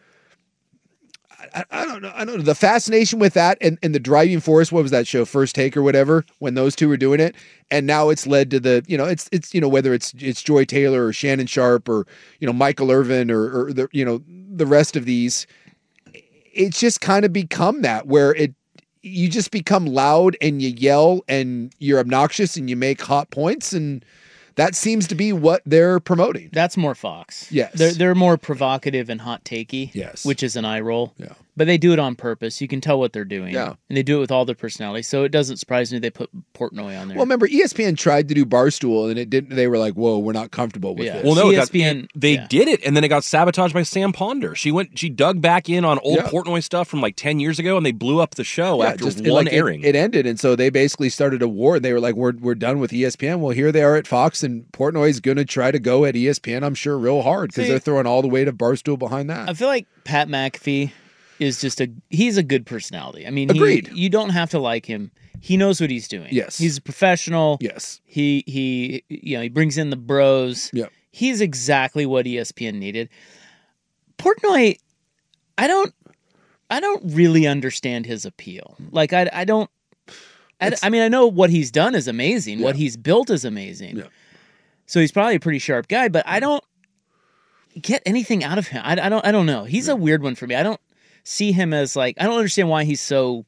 Speaker 6: I, I don't know, I don't know, the fascination with that and, and the driving force, what was that show, First Take or whatever, when those two were doing it, and now it's led to the, you know, it's, it's you know, whether it's it's Joy Taylor or Shannon Sharp or, you know, Michael Irvin or, or the, you know, the rest of these, it's just kind of become that where it, you just become loud and you yell and you're obnoxious and you make hot points, and that seems to be what they're promoting.
Speaker 5: That's more Fox.
Speaker 6: Yes.
Speaker 5: They're, they're more provocative and hot takey.
Speaker 6: Yes.
Speaker 5: Which is an eye roll.
Speaker 6: Yeah.
Speaker 5: But they do it on purpose. You can tell what they're doing.
Speaker 6: Yeah.
Speaker 5: And they do it with all their personality. So it doesn't surprise me they put Portnoy on there.
Speaker 6: Well, remember, E S P N tried to do Barstool, and it didn't. They were like, "Whoa, we're not comfortable with
Speaker 5: Yeah.
Speaker 6: this."
Speaker 7: Well, no, it
Speaker 5: E
Speaker 7: got-
Speaker 5: S P N,
Speaker 7: they
Speaker 5: yeah.
Speaker 7: did it, and then it got sabotaged by Sam Ponder. She went, she dug back in on old
Speaker 6: Yeah.
Speaker 7: Portnoy stuff from like ten years ago, and they blew up the show
Speaker 6: Yeah,
Speaker 7: after
Speaker 6: just-
Speaker 7: one
Speaker 6: like, it-
Speaker 7: airing.
Speaker 6: It, ended, and so they basically started a war. They were like, "We're we're done with E S P N." Well, here they are at Fox, and Portnoy's going to try to go at E S P N. I'm sure real hard because
Speaker 5: See-
Speaker 6: they're throwing all the weight of Barstool behind that.
Speaker 5: I feel like Pat McAfee is just a he's a good personality. I mean, he,
Speaker 6: Agreed.
Speaker 5: you don't have to like him. He knows what he's doing.
Speaker 6: Yes.
Speaker 5: He's a professional.
Speaker 6: Yes.
Speaker 5: He he you know, he brings in the bros.
Speaker 6: Yep.
Speaker 5: He's exactly what E S P N needed. Portnoy, I don't I don't really understand his appeal. Like I I don't I, I mean, I know what he's done is amazing. What
Speaker 6: Yeah.
Speaker 5: he's built is amazing.
Speaker 6: Yeah.
Speaker 5: So he's probably a pretty sharp guy, but I don't get anything out of him. I, I don't I don't know. He's a weird one for me. I don't see him as like I don't understand why he's so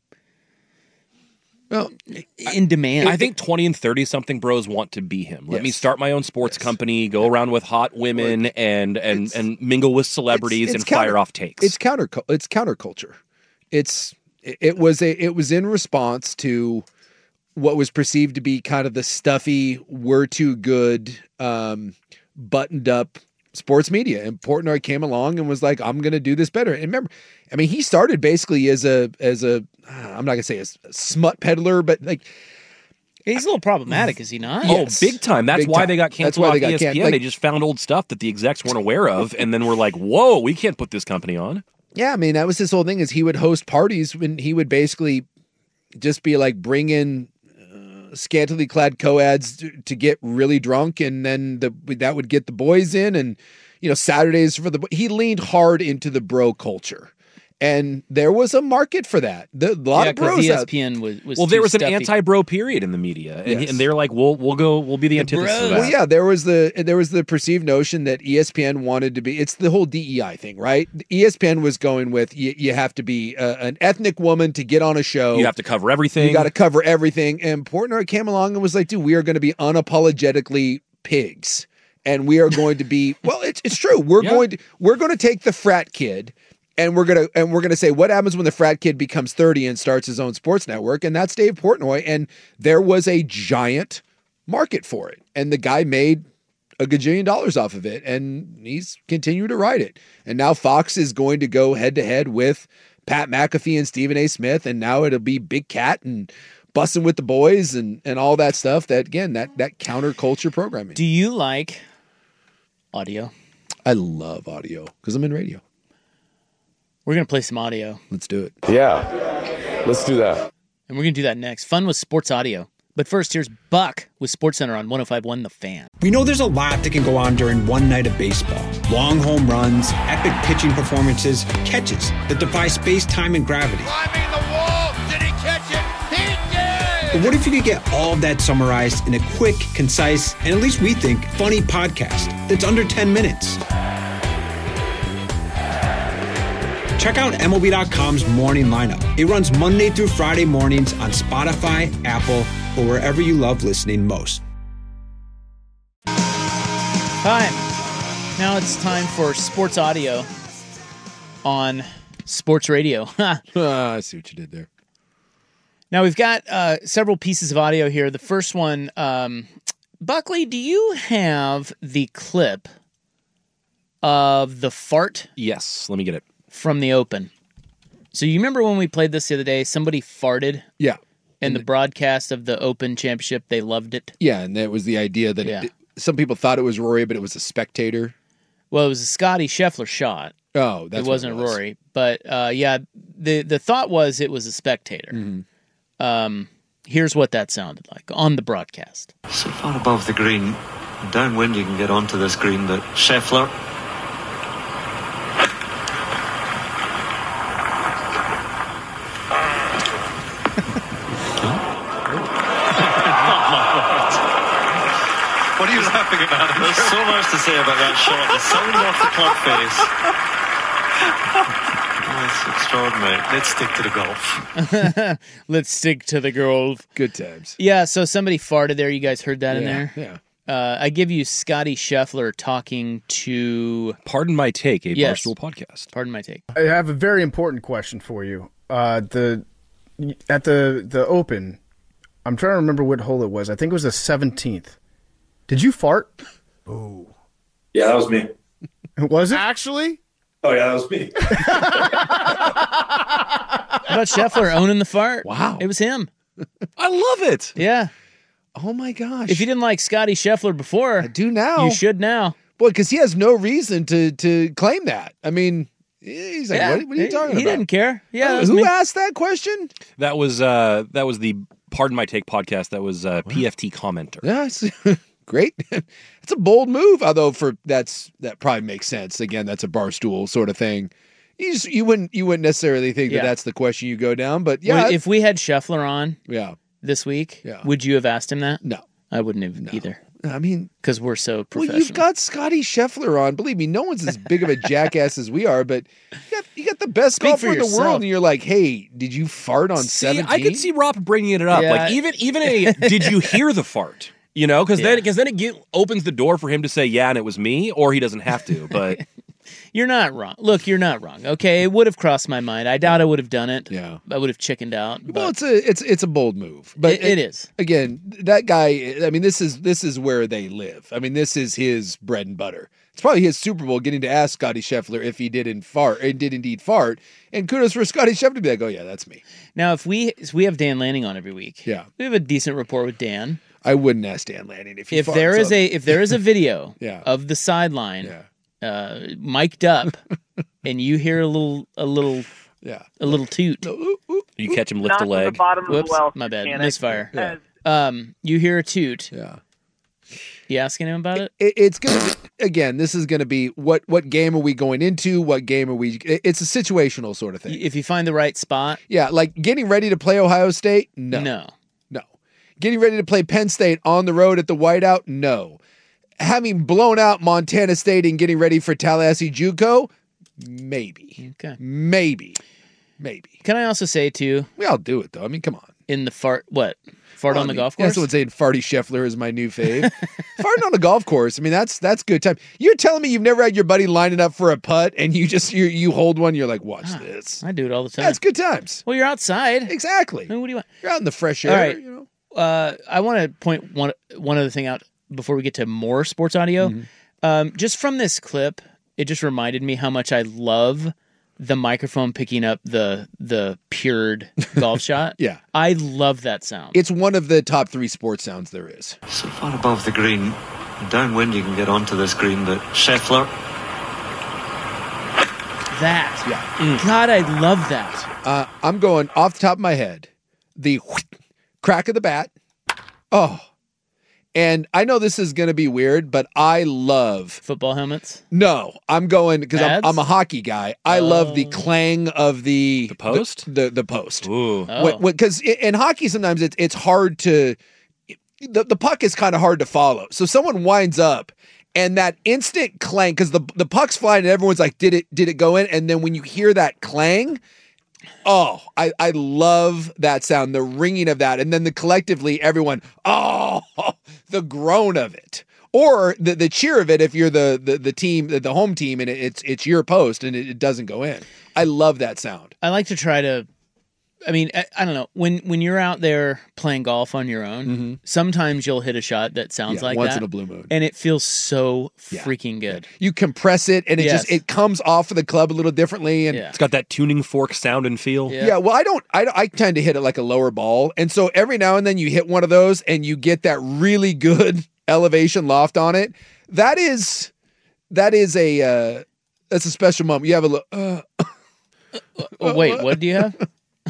Speaker 6: Well,
Speaker 5: in demand.
Speaker 7: I think twenty and thirty something bros want to be him. Let
Speaker 6: Yes.
Speaker 7: me start my own sports
Speaker 6: Yes.
Speaker 7: company, go around with hot women and and
Speaker 6: It's-
Speaker 7: and mingle with celebrities
Speaker 6: it's
Speaker 7: and
Speaker 6: counter-
Speaker 7: fire off takes.
Speaker 6: It's counter. It's counterculture. It's it it was a it was in response to what was perceived to be kind of the stuffy, we're too good, um, buttoned up sports media. And Portnoy came along and was like, "I'm going to do this better." And remember, I mean, he started basically as a as a I'm not going to say a smut peddler, but like.
Speaker 5: he's a little problematic, is he not?
Speaker 7: Oh,
Speaker 6: Yes.
Speaker 7: big time. That's
Speaker 6: Big
Speaker 7: why
Speaker 6: time.
Speaker 7: they got
Speaker 6: That's
Speaker 7: canceled
Speaker 6: why
Speaker 7: off
Speaker 6: they got
Speaker 7: E S P N.
Speaker 6: can- like-
Speaker 7: they just found old stuff that the execs weren't aware of, and then were like, whoa, we can't put this company on.
Speaker 6: Yeah, I mean, that was his whole thing is he would host parties when he would basically just be like, bring in uh, scantily clad co-ads to, to get really drunk. And then the that would get the boys in, and, you know, Saturdays for the, he leaned hard into the bro culture. And there was a market for that. The, a lot
Speaker 5: Yeah,
Speaker 6: of
Speaker 5: because
Speaker 6: bros out.
Speaker 5: E S P N was, was
Speaker 7: Well, there
Speaker 5: too
Speaker 7: was an
Speaker 5: stuffy.
Speaker 7: anti-bro period in the media, and,
Speaker 6: Yes.
Speaker 7: and they're like, "We'll we'll go, we'll be the, antithesis
Speaker 5: bros.
Speaker 7: of that."
Speaker 6: Well, yeah, there was the there was the perceived notion that E S P N wanted to be. It's the whole D E I thing, right? E S P N was going with you, you have to be uh, an ethnic woman to get on a show.
Speaker 7: You have to cover everything.
Speaker 6: You got to cover everything. And Portnoy came along and was like, dude, we are going to be unapologetically pigs. And we are going to be, well, it's it's true. We're
Speaker 7: Yeah.
Speaker 6: going to we're going to take the frat kid and we're going to and we're going to say what happens when the frat kid becomes thirty and starts his own sports network, and that's Dave Portnoy, and there was a giant market for it. And the guy made a gajillion dollars off of it, and he's continued to ride it. And now Fox is going to go head to head with Pat McAfee and Stephen A. Smith, and now it'll be Big Cat and Bussin' with the Boys and, and all that stuff. That again, that that counterculture programming.
Speaker 5: Do you like audio?
Speaker 6: I love audio because I'm in radio.
Speaker 5: We're gonna play some audio.
Speaker 6: Let's do it.
Speaker 8: Yeah, let's do that.
Speaker 5: And we're gonna do that next. Fun with sports audio. But first, here's Buck with SportsCenter on one oh five point one The Fan.
Speaker 1: We know there's a lot that can go on during one night of baseball. Long home runs, epic pitching performances, catches that defy space, time, and gravity.
Speaker 2: Climbing the wall. Did he catch it? He did!
Speaker 1: But what if you could get all of that summarized in a quick, concise, and at least we think, funny podcast that's under ten minutes? Check out M L B dot com's Morning Lineup. It runs Monday through Friday mornings on Spotify, Apple, or wherever you love listening most.
Speaker 5: Hi. Now it's time for sports audio on sports radio.
Speaker 6: Ah, I see what you did there.
Speaker 5: Now we've got uh, several pieces of audio here. The first one, um, Buckley, do you have the clip of the fart?
Speaker 7: Yes, let me get it.
Speaker 5: From the Open. So you remember when we played this the other day, somebody farted
Speaker 6: Yeah.
Speaker 5: in the broadcast of the Open Championship. They loved it.
Speaker 6: Yeah, and that was the idea that
Speaker 5: Yeah.
Speaker 6: it, some people thought it was Rory, but it was a spectator.
Speaker 5: Well, it was a Scotty Scheffler shot.
Speaker 6: Oh, that's
Speaker 5: it wasn't
Speaker 6: what it was.
Speaker 5: Rory. But uh, yeah, the, the thought was it was a spectator.
Speaker 6: Mm-hmm.
Speaker 5: Um, here's what that sounded like on the broadcast.
Speaker 9: So far above the green, downwind you can get onto this green, but Scheffler. What are you laughing about? There's so much to say about that shot. The sound off the club face. Oh, it's extraordinary. Let's stick to the golf.
Speaker 5: Let's stick to the golf.
Speaker 6: Good times.
Speaker 5: Yeah, so somebody farted there. You guys heard that in
Speaker 6: Yeah,
Speaker 5: there?
Speaker 6: yeah.
Speaker 5: Uh, I give you Scotty Scheffler talking to...
Speaker 7: Pardon My Take, a
Speaker 5: Yes.
Speaker 7: Barstool podcast.
Speaker 5: Pardon my take.
Speaker 10: I have a very important question for you. Uh, the at the the Open, I'm trying to remember what hole it was. I think it was the seventeenth. Did you fart?
Speaker 8: Yeah, that was me.
Speaker 10: Was it?
Speaker 11: Actually?
Speaker 8: Oh, yeah, that was me.
Speaker 5: How about Scheffler owning the fart?
Speaker 6: Wow.
Speaker 5: It was him.
Speaker 7: I love it.
Speaker 5: Yeah.
Speaker 6: Oh, my gosh.
Speaker 5: If you didn't like Scotty Scheffler before,
Speaker 6: I do now.
Speaker 5: you should now.
Speaker 6: Boy, because he has no reason to to claim that. I mean, he's like,
Speaker 5: Yeah,
Speaker 6: what, what are you
Speaker 5: he-
Speaker 6: talking
Speaker 5: he
Speaker 6: about?
Speaker 5: didn't care. Yeah, that was
Speaker 6: Who
Speaker 5: me.
Speaker 6: asked that question?
Speaker 7: That was uh, that was the Pardon My Take podcast. That was uh, P F T commenter.
Speaker 6: Yes. Great. It's a bold move, although for that's that probably makes sense. Again, that's a Barstool sort of thing. You just, you wouldn't you wouldn't necessarily think
Speaker 5: Yeah.
Speaker 6: that that's the question you go down, but yeah,
Speaker 5: Would- if we had Scheffler on
Speaker 6: yeah,
Speaker 5: this week,
Speaker 6: Yeah.
Speaker 5: would you have asked him that?
Speaker 6: no.
Speaker 5: I wouldn't have either.
Speaker 6: I mean,
Speaker 5: Because we're so
Speaker 6: well,
Speaker 5: professional.
Speaker 6: you've got Scotty Scheffler on. Believe me, no one's as big of a jackass as we are, but you got, you got the best
Speaker 5: Speak
Speaker 6: golfer
Speaker 5: for
Speaker 6: in the
Speaker 5: yourself.
Speaker 6: world, and you're like, hey, did you fart on
Speaker 7: See,
Speaker 6: seventeen?
Speaker 7: I could see Rob bringing it up.
Speaker 5: Yeah.
Speaker 7: Like even even a did you hear the fart? You know, because then
Speaker 5: Yeah.
Speaker 7: because then it get, opens the door for him to say yeah, and it was me, or he doesn't have to. But
Speaker 5: You're not wrong. Look, you're not wrong. Okay, it would have crossed my mind. I doubt I would have done it.
Speaker 6: Yeah.
Speaker 5: I would have chickened out.
Speaker 6: Well,
Speaker 5: but
Speaker 6: it's a it's it's a bold move, but
Speaker 5: it, it is.
Speaker 6: Again, that guy. I mean, this is this is where they live. I mean, this is his bread and butter. It's probably his Super Bowl getting to ask Scotty Scheffler if he did in fart and did indeed fart. And kudos for Scotty Scheffler to be like, oh yeah, that's me.
Speaker 5: Now, if we so we have Dan Lanning on every week,
Speaker 6: Yeah.
Speaker 5: we have a decent rapport with Dan.
Speaker 6: I wouldn't ask Dan Lanning if he
Speaker 5: If
Speaker 6: farts
Speaker 5: there is
Speaker 6: on-
Speaker 5: a if there is a video
Speaker 6: Yeah.
Speaker 5: of the sideline,
Speaker 6: yeah
Speaker 5: uh, mic'd up, and you hear a little a little
Speaker 6: yeah
Speaker 5: a little toot.
Speaker 6: Ooh, ooh,
Speaker 7: you catch him lift a leg.
Speaker 5: Whoops, my bad, misfire.
Speaker 6: Yeah.
Speaker 5: Um, you hear a toot.
Speaker 6: yeah.
Speaker 5: You asking him about it?
Speaker 6: It, it's gonna be, again. This is gonna be what what game are we going into? What game are we? it- It's a situational sort of thing.
Speaker 5: If you find the right spot,
Speaker 6: Yeah, like getting ready to play Ohio State. No,
Speaker 5: no.
Speaker 6: no. Getting ready to play Penn State on the road at the Whiteout. No. Having blown out Montana State and getting ready for Tallahassee JUCO. Maybe.
Speaker 5: Okay.
Speaker 6: Maybe. Maybe.
Speaker 5: Can I also say too,
Speaker 6: We all do it though. I mean, come on.
Speaker 5: in the fart what fart
Speaker 6: Well,
Speaker 5: on
Speaker 6: I
Speaker 5: the
Speaker 6: mean,
Speaker 5: golf
Speaker 6: yeah,
Speaker 5: course?
Speaker 6: someone saying Farty Scheffler is my new fave. Farting on the golf course. I mean, that's that's good time. You're telling me you've never had your buddy lining up for a putt and you just you you hold one. You're like, watch this.
Speaker 5: I do it all the time.
Speaker 6: That's good times.
Speaker 5: Well, you're outside.
Speaker 6: Exactly.
Speaker 5: I mean, what do you want?
Speaker 6: You're out in the fresh air.
Speaker 5: All right.
Speaker 6: You know.
Speaker 5: Uh, I want to point one one other thing out. before we get to more sports audio,
Speaker 6: Mm-hmm.
Speaker 5: um, just from this clip, it just reminded me how much I love the microphone picking up the the pured golf shot.
Speaker 6: Yeah.
Speaker 5: I love that sound.
Speaker 6: It's one of the top three sports sounds there is.
Speaker 9: So far above the green, downwind you can get onto this green, but Scheffler.
Speaker 5: That.
Speaker 6: Yeah.
Speaker 5: God, I love that.
Speaker 6: Uh, I'm going off the top of my head, the crack of the bat. Oh. And I know this is going to be weird, but I love
Speaker 5: football helmets.
Speaker 6: No, I'm going because I'm,
Speaker 5: Pads?
Speaker 6: I'm a hockey guy. I love the
Speaker 5: Oh.
Speaker 6: clang of the
Speaker 7: The post?
Speaker 6: the the, the post.
Speaker 7: Ooh.
Speaker 5: Oh.
Speaker 6: Because in hockey, sometimes it's it's hard to the, the puck is kind of hard to follow. So someone winds up, and that instant clang because the the puck's flying, and everyone's like, "Did it? Did it go in?" And then when you hear that clang. Oh, I, I love that sound, the ringing of that. And then the collectively, everyone, oh, the groan of it. Or the, the cheer of it if you're the the, the team, the, the home team, and it, it's it's your post and it, it doesn't go in. I love that sound.
Speaker 5: I like to try to, I mean, I, I don't know. When when you're out there playing golf on your own,
Speaker 6: Mm-hmm.
Speaker 5: sometimes you'll hit a shot that sounds
Speaker 6: Yeah,
Speaker 5: like
Speaker 6: once
Speaker 5: that.
Speaker 6: in a blue moon.
Speaker 5: And it feels so
Speaker 6: Yeah.
Speaker 5: freaking good.
Speaker 6: You compress it and it
Speaker 5: Yes.
Speaker 6: just it comes off of the club a little differently. And
Speaker 5: Yeah.
Speaker 7: It's got that tuning fork sound and feel.
Speaker 5: Yeah.
Speaker 6: Yeah, well, I don't, I, I tend to hit it like a lower ball. And so every now and then you hit one of those and you get that really good elevation loft on it. That is, that is a, uh, that's a special moment. You have a little, uh,
Speaker 5: Oh, wait, what do you have?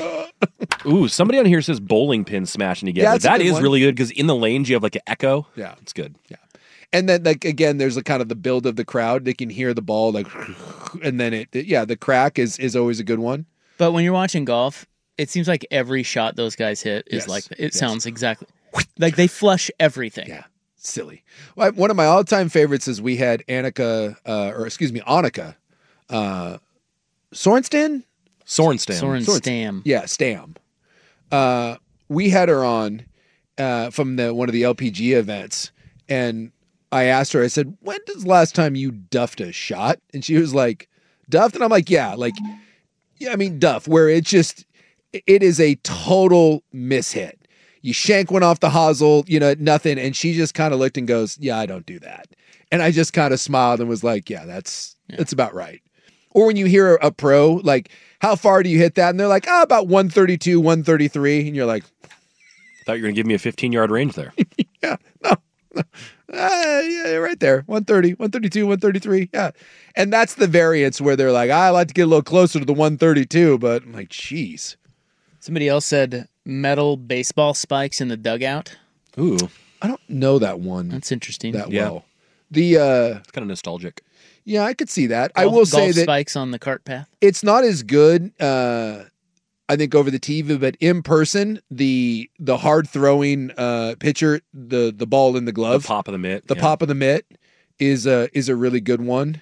Speaker 7: Ooh, somebody on here says bowling pins smashing together.
Speaker 6: Yeah, that's a
Speaker 7: that
Speaker 6: good
Speaker 7: is
Speaker 6: one.
Speaker 7: really good because in the lanes you have like an echo.
Speaker 6: Yeah.
Speaker 7: It's good.
Speaker 6: Yeah. And then like, again, there's a kind of the build of the crowd. They can hear the ball like, and then it, yeah, the crack is, is always a good one.
Speaker 5: But when you're watching golf, it seems like every shot those guys hit is
Speaker 6: Yes.
Speaker 5: like, it
Speaker 6: Yes.
Speaker 5: sounds exactly like they flush everything.
Speaker 6: Yeah. Silly. Well, I- one of my all time favorites is we had Annika, uh, or excuse me, Annika, uh, Sorenstam?
Speaker 7: Sorenstam.
Speaker 5: Soren
Speaker 6: Soren-
Speaker 5: Stam.
Speaker 6: Yeah, Stam. Uh, we had her on uh, from the one of the L P G events, and I asked her. I said, "When does the last time you duffed a shot?" And she was like, "Duffed," and I'm like, "Yeah, like, yeah, I mean, duff, where it's just, it is a total mishit. You shank one off the hosel, you know, nothing." And she just kind of looked and goes, "Yeah, I don't do that." And I just kind of smiled and was like, "Yeah, that's that's about right." Or when you hear a, a pro, like, how far do you hit that? And they're like, oh, about one thirty-two, one thirty-three. And you're like,
Speaker 7: Thought you were going to give me a fifteen-yard range there.
Speaker 6: yeah, no. no. Uh, yeah, right there. one thirty, one thirty-two, one thirty-three. Yeah. And that's the variance where they're like, I like to get a little closer to the one thirty-two, but I'm like, geez.
Speaker 5: Somebody else said metal baseball spikes in the dugout.
Speaker 7: Ooh.
Speaker 6: I don't know that one
Speaker 5: That's interesting.
Speaker 6: that
Speaker 7: Yeah.
Speaker 6: well. The, uh,
Speaker 7: It's kind of nostalgic.
Speaker 6: yeah, I could see that. I
Speaker 5: Golf-
Speaker 6: will say
Speaker 5: golf
Speaker 6: that
Speaker 5: spikes on the cart path.
Speaker 6: it's not as good, uh, I think, over the T V, but in person, the the hard throwing uh, pitcher, the the ball in the glove,
Speaker 7: The pop of the mitt.
Speaker 6: the
Speaker 7: yeah.
Speaker 6: pop of the mitt is a is a really good one.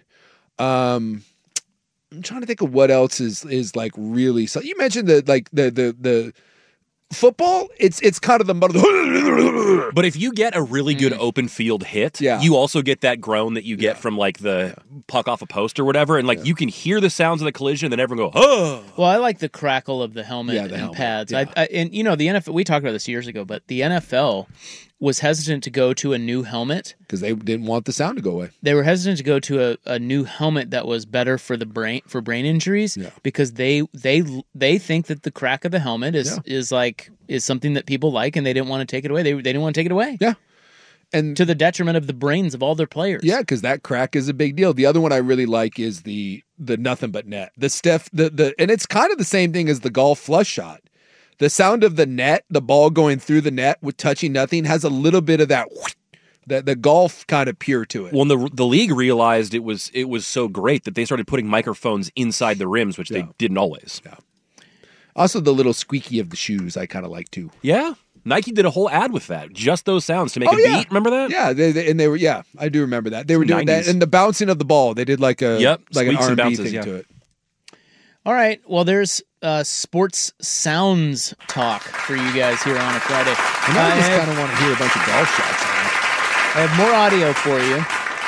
Speaker 6: Um, I'm trying to think of what else is is like really. So you mentioned the like the the the football. It's it's kind of the mother.
Speaker 7: But if you get a really good open field hit,
Speaker 6: Yeah.
Speaker 7: you also get that groan that you get
Speaker 6: Yeah.
Speaker 7: from like the puck off a post or whatever. And like you can hear the sounds of the collision and then everyone go, oh.
Speaker 5: Well, I like the crackle of the helmet
Speaker 6: Yeah, the
Speaker 5: and
Speaker 6: helmet,
Speaker 5: pads.
Speaker 6: yeah.
Speaker 5: I, I, and you know, the N F L. We talked about this years ago, but the N F L was hesitant to go to a new helmet.
Speaker 6: because they didn't want the sound to go away.
Speaker 5: They were hesitant to go to a, a new helmet that was better for the brain for brain injuries
Speaker 6: Yeah.
Speaker 5: because they they they think that the crack of the helmet is
Speaker 6: Yeah.
Speaker 5: is like is something that people like, and they didn't want to take it away. They they didn't want to take it away.
Speaker 6: Yeah, and
Speaker 5: To the detriment of the brains of all their players.
Speaker 6: yeah, because that crack is a big deal. The other one I really like is the the nothing but net. The Steph the the and it's kind of the same thing as the golf flush shot. The sound of the net, the ball going through the net with touching nothing, has a little bit of that the the golf kind of pure to it.
Speaker 7: When the the league realized it was it was so great that they started putting microphones inside the rims, which
Speaker 6: Yeah.
Speaker 7: they didn't always.
Speaker 6: Yeah. Also, the little squeaky of the shoes I kind of like too.
Speaker 7: Yeah. Nike did a whole ad with that. Just those sounds to make
Speaker 6: Oh,
Speaker 7: a
Speaker 6: yeah.
Speaker 7: beat. Remember that?
Speaker 6: Yeah, they, they- and they were yeah, I do remember that. They were doing
Speaker 7: nineties.
Speaker 6: that, and the bouncing of the ball. They did like a
Speaker 7: Yep,
Speaker 6: like an
Speaker 7: squeaks
Speaker 6: R
Speaker 7: and
Speaker 6: and B
Speaker 7: bounces,
Speaker 6: thing
Speaker 7: yeah.
Speaker 6: to it.
Speaker 5: All right. Well, there's uh, sports sounds talk for you guys here on a Friday.
Speaker 6: And now I
Speaker 5: I
Speaker 6: just
Speaker 5: have-
Speaker 6: kind of want to hear a bunch of golf shots.
Speaker 5: I have more audio for you.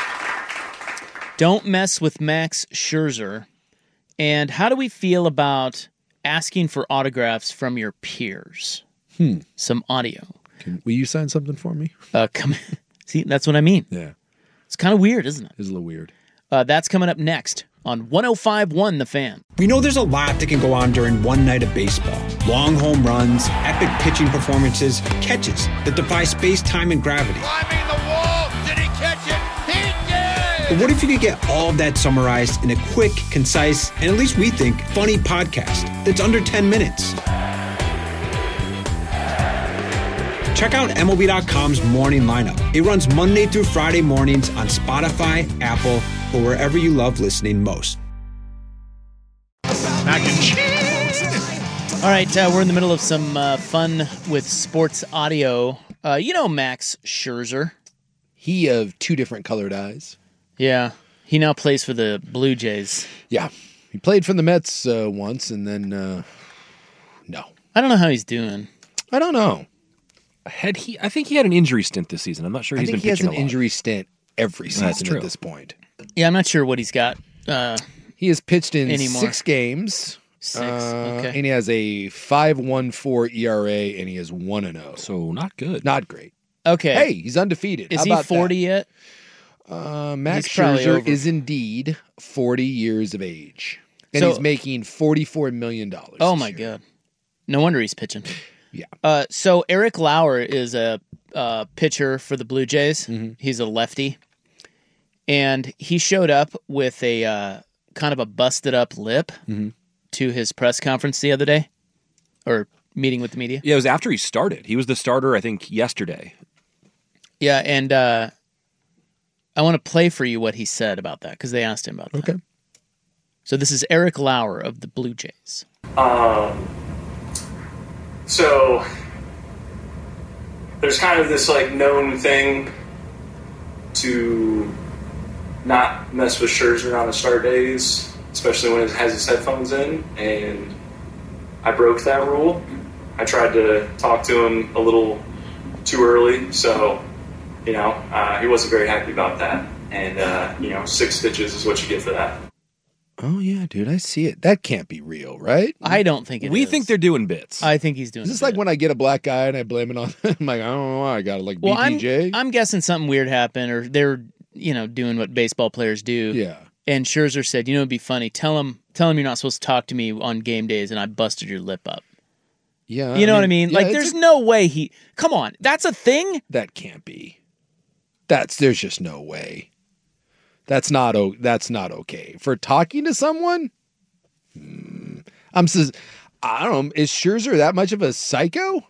Speaker 5: Don't mess with Max Scherzer. And how do we feel about asking for autographs from your peers?
Speaker 6: Hmm.
Speaker 5: Some audio.
Speaker 6: Can, will you sign something for me?
Speaker 5: Uh, come, See, that's what I mean.
Speaker 6: Yeah.
Speaker 5: It's kind of weird, isn't it?
Speaker 6: It's a little weird.
Speaker 5: Uh, that's coming up next on one oh five point one The Fan.
Speaker 1: We know there's a lot that can go on during one night of baseball. Long home runs, epic pitching performances, catches that defy space, time, and gravity.
Speaker 2: Climbing the wall. Did he catch it? He did!
Speaker 1: But what if you could get all of that summarized in a quick, concise, and at least we think, funny podcast that's under ten minutes? Check out M L B dot com's Morning Lineup. It runs Monday through Friday mornings on Spotify, Apple, or wherever you love listening most.
Speaker 10: Mac and cheese.
Speaker 5: All right, uh, we're in the middle of some uh, fun with sports audio. Uh, you know Max Scherzer.
Speaker 6: He of two different colored eyes.
Speaker 5: Yeah, he now plays for the Blue Jays.
Speaker 6: Yeah, he played for the Mets uh, once, and then uh, no.
Speaker 5: I don't know how he's doing.
Speaker 6: I don't know.
Speaker 7: Had he? I think he had an injury stint this season. I'm not sure
Speaker 6: I
Speaker 7: he's
Speaker 6: think
Speaker 7: been
Speaker 6: he has
Speaker 7: pitching
Speaker 6: an
Speaker 7: a lot.
Speaker 6: injury stint every season
Speaker 7: true.
Speaker 6: at this point.
Speaker 5: Yeah, I'm not sure what he's got. Uh,
Speaker 6: He has pitched in
Speaker 5: Anymore.
Speaker 6: six games.
Speaker 5: Six,
Speaker 6: uh,
Speaker 5: okay.
Speaker 6: And he has a five point one four E R A, and he is one and oh.
Speaker 7: So not good.
Speaker 6: Not great.
Speaker 5: Okay.
Speaker 6: Hey, he's undefeated.
Speaker 5: Is
Speaker 6: How
Speaker 5: he
Speaker 6: about
Speaker 5: forty
Speaker 6: that?
Speaker 5: yet?
Speaker 6: Uh, Max
Speaker 5: He's probably
Speaker 6: Scherzer
Speaker 5: over.
Speaker 6: is indeed forty years of age. And
Speaker 5: So-
Speaker 6: he's making forty-four million dollars.
Speaker 5: Oh,
Speaker 6: this
Speaker 5: my
Speaker 6: year.
Speaker 5: God. No wonder he's pitching.
Speaker 6: Yeah.
Speaker 5: Uh, so Eric Lauer is a uh, pitcher for the Blue Jays.
Speaker 6: Mm-hmm.
Speaker 5: He's a lefty. And he showed up with a uh, kind of a busted up lip
Speaker 6: Mm-hmm.
Speaker 5: to his press conference the other day, or meeting with the media.
Speaker 7: Yeah, it was after he started. He was the starter, I think, yesterday.
Speaker 5: Yeah, and uh, I want to play for you what he said about that, because they asked him about that.
Speaker 6: Okay.
Speaker 5: So this is Eric Lauer of the Blue Jays.
Speaker 11: Um, so there's kind of this like known thing to not mess with Scherzer on the start days, especially when it has his headphones in, and I broke that rule. I tried to talk to him a little too early, so, you know, uh, he wasn't very happy about that. And, uh, you know, six stitches is what you get for that.
Speaker 6: Oh, yeah, dude, I see it. That can't be real, right?
Speaker 5: I don't think it
Speaker 7: we
Speaker 5: is.
Speaker 7: think they're doing bits.
Speaker 5: I think he's doing
Speaker 6: Is this
Speaker 5: a
Speaker 6: like
Speaker 5: bit.
Speaker 6: when I get a black guy and I blame it on I'm like, I don't know why I got to like
Speaker 5: Well,
Speaker 6: B T J?
Speaker 5: I'm, I'm guessing something weird happened, or they're, you know, doing what baseball players do.
Speaker 6: Yeah.
Speaker 5: And Scherzer said, you know, it'd be funny. Tell him, tell him you're not supposed to talk to me on game days, and I busted your lip up.
Speaker 6: Yeah.
Speaker 5: You know what I mean?
Speaker 6: yeah,
Speaker 5: Like,
Speaker 6: it's
Speaker 5: there's
Speaker 6: a-
Speaker 5: no way he. Come on, that's a thing.
Speaker 6: That can't be. That's there's just no way. That's not o- that's not okay. For talking to someone? Hmm. I'm says I don't know, is Scherzer that much of a psycho?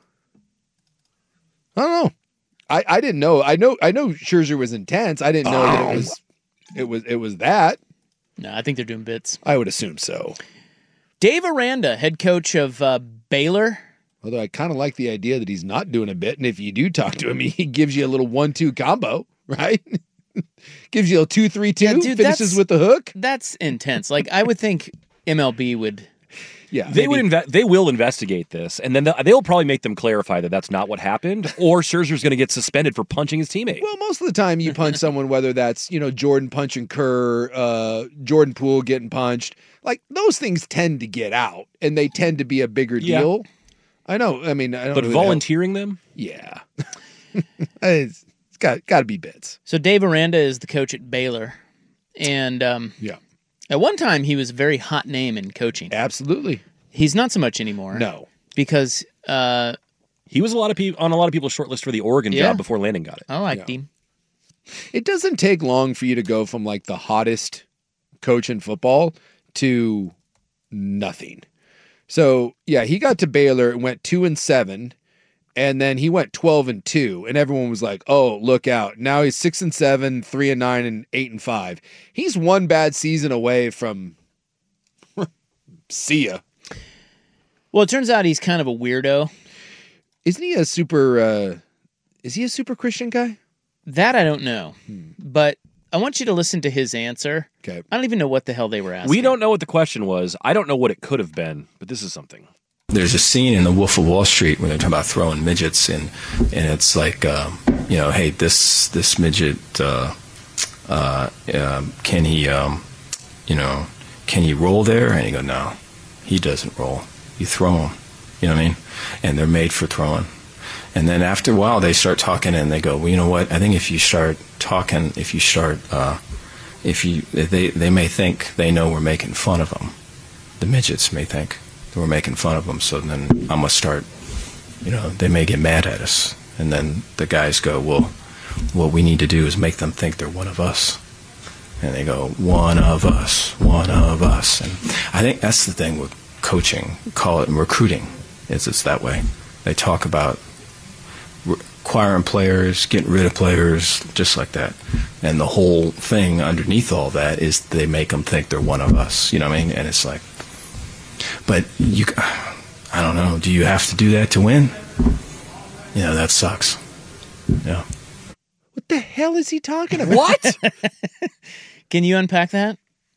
Speaker 6: I don't know. I, I didn't know. I know I know Scherzer was intense. I didn't know that it was it was it was that.
Speaker 5: No, I think they're doing bits.
Speaker 6: I would assume so.
Speaker 5: Dave Aranda, head coach of uh, Baylor.
Speaker 6: Although I kind of like the idea that he's not doing a bit, and if you do talk to him, he gives you a little one-two combo, right? Gives you a two-three-two,
Speaker 5: Yeah, dude,
Speaker 6: finishes
Speaker 5: that's-
Speaker 6: with the hook.
Speaker 5: That's intense. Like, I would think M L B would.
Speaker 6: Yeah,
Speaker 7: They would inve- They will investigate this, and then they'll, they'll probably make them clarify that that's not what happened, or Scherzer's going to get suspended for punching his teammate.
Speaker 6: Well, most of the time you punch someone, whether that's, you know, Jordan punching Kerr, uh, Jordan Poole getting punched, like those things tend to get out and they tend to be a bigger
Speaker 7: Yeah.
Speaker 6: deal. I know. I mean, I don't
Speaker 7: but
Speaker 6: know who the hell-
Speaker 7: volunteering them?
Speaker 6: Yeah. it's it's got, got to be bits.
Speaker 5: So Dave Aranda is the coach at Baylor, and um,
Speaker 6: Yeah.
Speaker 5: at one time he was a very hot name in coaching.
Speaker 6: Absolutely.
Speaker 5: He's not so much anymore.
Speaker 6: No.
Speaker 5: because uh,
Speaker 7: He was a lot of people on a lot of people's short list for the Oregon
Speaker 5: Yeah.
Speaker 7: job before Landon got it.
Speaker 5: I liked him.
Speaker 6: It doesn't take long for you to go from like the hottest coach in football to nothing. So yeah, he got to Baylor and went two and seven, and then he went twelve and two, and everyone was like, "Oh, look out!" Now he's six and seven, three and nine, and eight and five. He's one bad season away from see ya.
Speaker 5: Well, it turns out he's kind of a weirdo.
Speaker 6: Isn't he a super? Uh, is he a super Christian guy?
Speaker 5: That I don't know, but I want you to listen to his answer.
Speaker 6: Okay.
Speaker 5: I don't even know what the hell they were asking.
Speaker 7: We don't know what the question was. I don't know what it could have been, but this is something.
Speaker 12: There's a scene in The Wolf of Wall Street where they're talking about throwing midgets, and and it's like, um, you know, hey, this this midget, uh, uh, um, can he, um, you know, can he roll there? And he go, no, he doesn't roll. You throw him. You know what I mean? And they're made for throwing. And then after a while, they start talking, and they go, well, you know what? I think if you start talking, if you start, uh, if you, they they may think they know we're making fun of them. The midgets may think that we're making fun of them. So then I'm gonna start, you know, they may get mad at us, and then the guys go, well, what we need to do is make them think they're one of us. And they go, one of us, one of us. And I think that's the thing with coaching, call it recruiting, is it's that way. They talk about acquiring players, getting rid of players, just like that. And the whole thing underneath all that is they make them think they're one of us. You know what I mean? And it's like, but you, I don't know, do you have to do that to win? You know, that sucks. Yeah.
Speaker 6: What the hell is he talking about?
Speaker 5: What? Can you unpack that?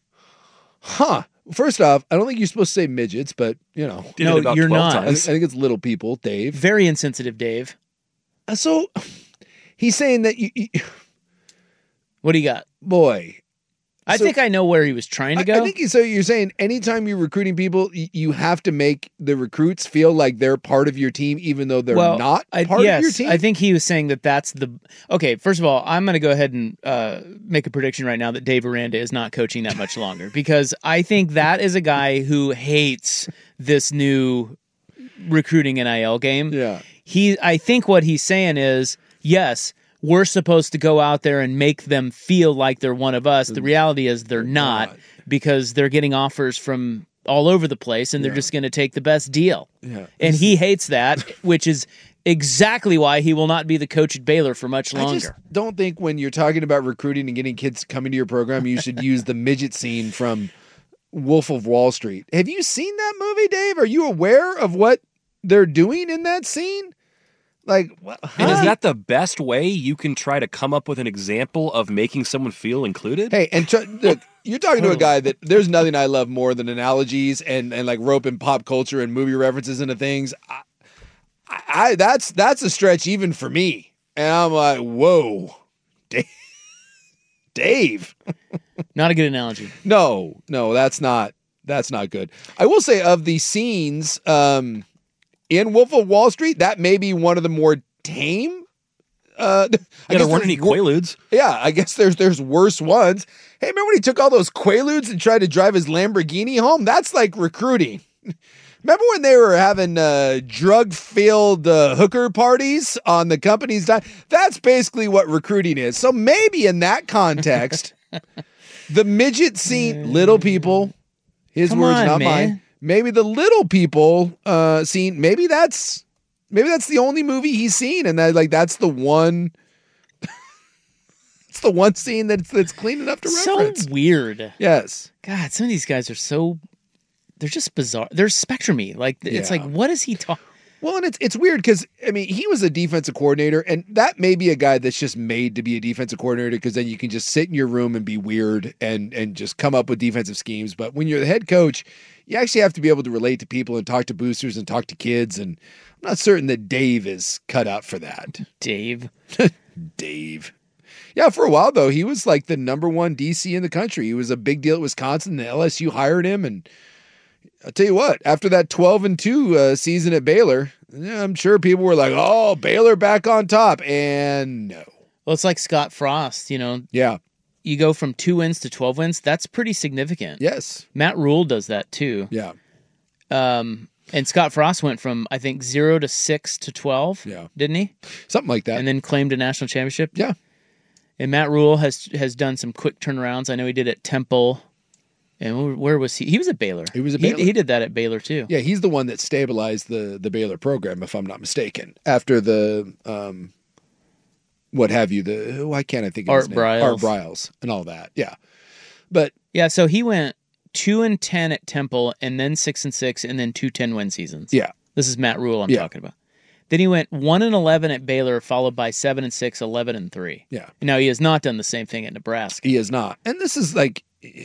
Speaker 6: Huh. First off, I don't think you're supposed to say midgets, but, you know.
Speaker 5: Did no, you're not.
Speaker 6: I think, I think it's little people, Dave.
Speaker 5: Very insensitive, Dave.
Speaker 6: Uh, so, he's saying that you, you...
Speaker 5: What do you got?
Speaker 6: Boy.
Speaker 5: I
Speaker 6: So-
Speaker 5: think I know where he was trying to go.
Speaker 6: I, I think so. You're saying anytime you're recruiting people, y- you have to make the recruits feel like they're part of your team, even though they're
Speaker 5: well,
Speaker 6: not
Speaker 5: I,
Speaker 6: part
Speaker 5: yes,
Speaker 6: of your team.
Speaker 5: I think he was saying that that's the okay. First of all, I'm going to go ahead and uh, make a prediction right now that Dave Aranda is not coaching that much longer because I think that is a guy who hates this new recruiting N I L game.
Speaker 6: Yeah,
Speaker 5: he. I think what he's saying is yes. We're supposed to go out there and make them feel like they're one of us. The reality is they're not
Speaker 6: not.
Speaker 5: because they're getting offers from all over the place and they're
Speaker 6: Yeah.
Speaker 5: just going to take the best deal.
Speaker 6: Yeah.
Speaker 5: And he hates that, which is exactly why he will not be the coach at Baylor for much
Speaker 6: I just
Speaker 5: longer.
Speaker 6: don't think when you're talking about recruiting and getting kids coming to your program, you should use the midget scene from Wolf of Wall Street. Have you seen that movie, Dave? Are you aware of what they're doing in that scene? Like, what?
Speaker 7: And is
Speaker 6: huh?
Speaker 7: that the best way you can try to come up with an example of making someone feel included?
Speaker 6: Hey, and tr- look, you're talking to a guy that there's nothing I love more than analogies and, and like roping pop culture and movie references into things. I, I, I that's that's a stretch even for me. And I'm like, whoa, Dave. Dave.
Speaker 5: Not a good analogy.
Speaker 6: No, no, that's not that's not good. I will say of the scenes um, in Wolf of Wall Street, that may be one of the more tame. Uh, I
Speaker 7: Yeah, there
Speaker 6: guess
Speaker 7: weren't
Speaker 6: there's
Speaker 7: any
Speaker 6: wor-
Speaker 7: Quaaludes.
Speaker 6: Yeah, I guess there's there's worse ones. Hey, remember when he took all those Quaaludes and tried to drive his Lamborghini home? That's like recruiting. Remember when they were having uh, drug-filled uh, hooker parties on the company's dime? That's basically what recruiting is. So maybe in that context, the midget scene, little people, his
Speaker 5: Come
Speaker 6: words,
Speaker 5: on,
Speaker 6: not
Speaker 5: man.
Speaker 6: mine. Maybe the little people uh, scene. Maybe that's maybe that's the only movie he's seen, and that like that's the one. It's the one scene that's that's clean enough to
Speaker 5: So
Speaker 6: reference.
Speaker 5: weird.
Speaker 6: Yes.
Speaker 5: God, some of these guys are so they're just bizarre. They're spectrum-y. Like it's
Speaker 6: Yeah.
Speaker 5: like, what is he talking?
Speaker 6: Well, and it's it's weird because I mean he was a defensive coordinator, and that may be a guy that's just made to be a defensive coordinator because then you can just sit in your room and be weird and and just come up with defensive schemes. But when you're the head coach, you actually have to be able to relate to people and talk to boosters and talk to kids. And I'm not certain that Dave is cut out for that.
Speaker 5: Dave.
Speaker 6: Dave. Yeah, for a while though, he was like the number one D C in the country. He was a big deal at Wisconsin. The L S U hired him, and I'll tell you what, after that twelve and two uh, season at Baylor, yeah, I'm sure people were like, oh, Baylor back on top. And no.
Speaker 5: Well, it's like Scott Frost, you know.
Speaker 6: Yeah.
Speaker 5: You go from two wins to twelve wins. That's pretty significant.
Speaker 6: Yes.
Speaker 5: Matt Rule does that too.
Speaker 6: Yeah.
Speaker 5: Um, and Scott Frost went from, I think, zero to six to twelve.
Speaker 6: Yeah.
Speaker 5: Didn't he?
Speaker 6: Something like that.
Speaker 5: And then claimed a national championship.
Speaker 6: Yeah.
Speaker 5: And Matt Rule has has done some quick turnarounds. I know he did at Temple. And where, where was he? He was at Baylor.
Speaker 6: He was at
Speaker 5: He-
Speaker 6: Baylor.
Speaker 5: He, did that at Baylor too.
Speaker 6: Yeah, he's the one that stabilized the the Baylor program, if I'm not mistaken. After the um, what have you? The why can't I think of
Speaker 5: Art
Speaker 6: his name?
Speaker 5: Briles.
Speaker 6: Art Briles and all that. Yeah, but
Speaker 5: Yeah, so he went two and ten at Temple, and then six and six, and then two ten win seasons.
Speaker 6: yeah,
Speaker 5: This is Matt Rule I'm
Speaker 6: Yeah.
Speaker 5: talking about. Then he went one and eleven at Baylor, followed by seven and six, eleven and three.
Speaker 6: yeah,
Speaker 5: Now he has not done the same thing at Nebraska.
Speaker 6: he is not. And this is like,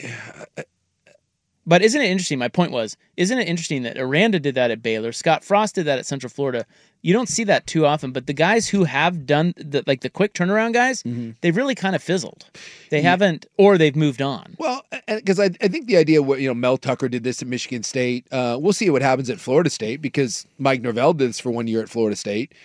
Speaker 5: But isn't it interesting? My point was, isn't it interesting that Aranda did that at Baylor? Scott Frost did that at Central Florida. You don't see that too often, but the guys who have done the, like the quick turnaround guys, they've really kind of fizzled. They haven't, or they've moved on.
Speaker 6: well, because I, I think the idea what you know Mel Tucker did this at Michigan State. Uh, we'll see what happens at Florida State because Mike Norvell did this for one year at Florida State.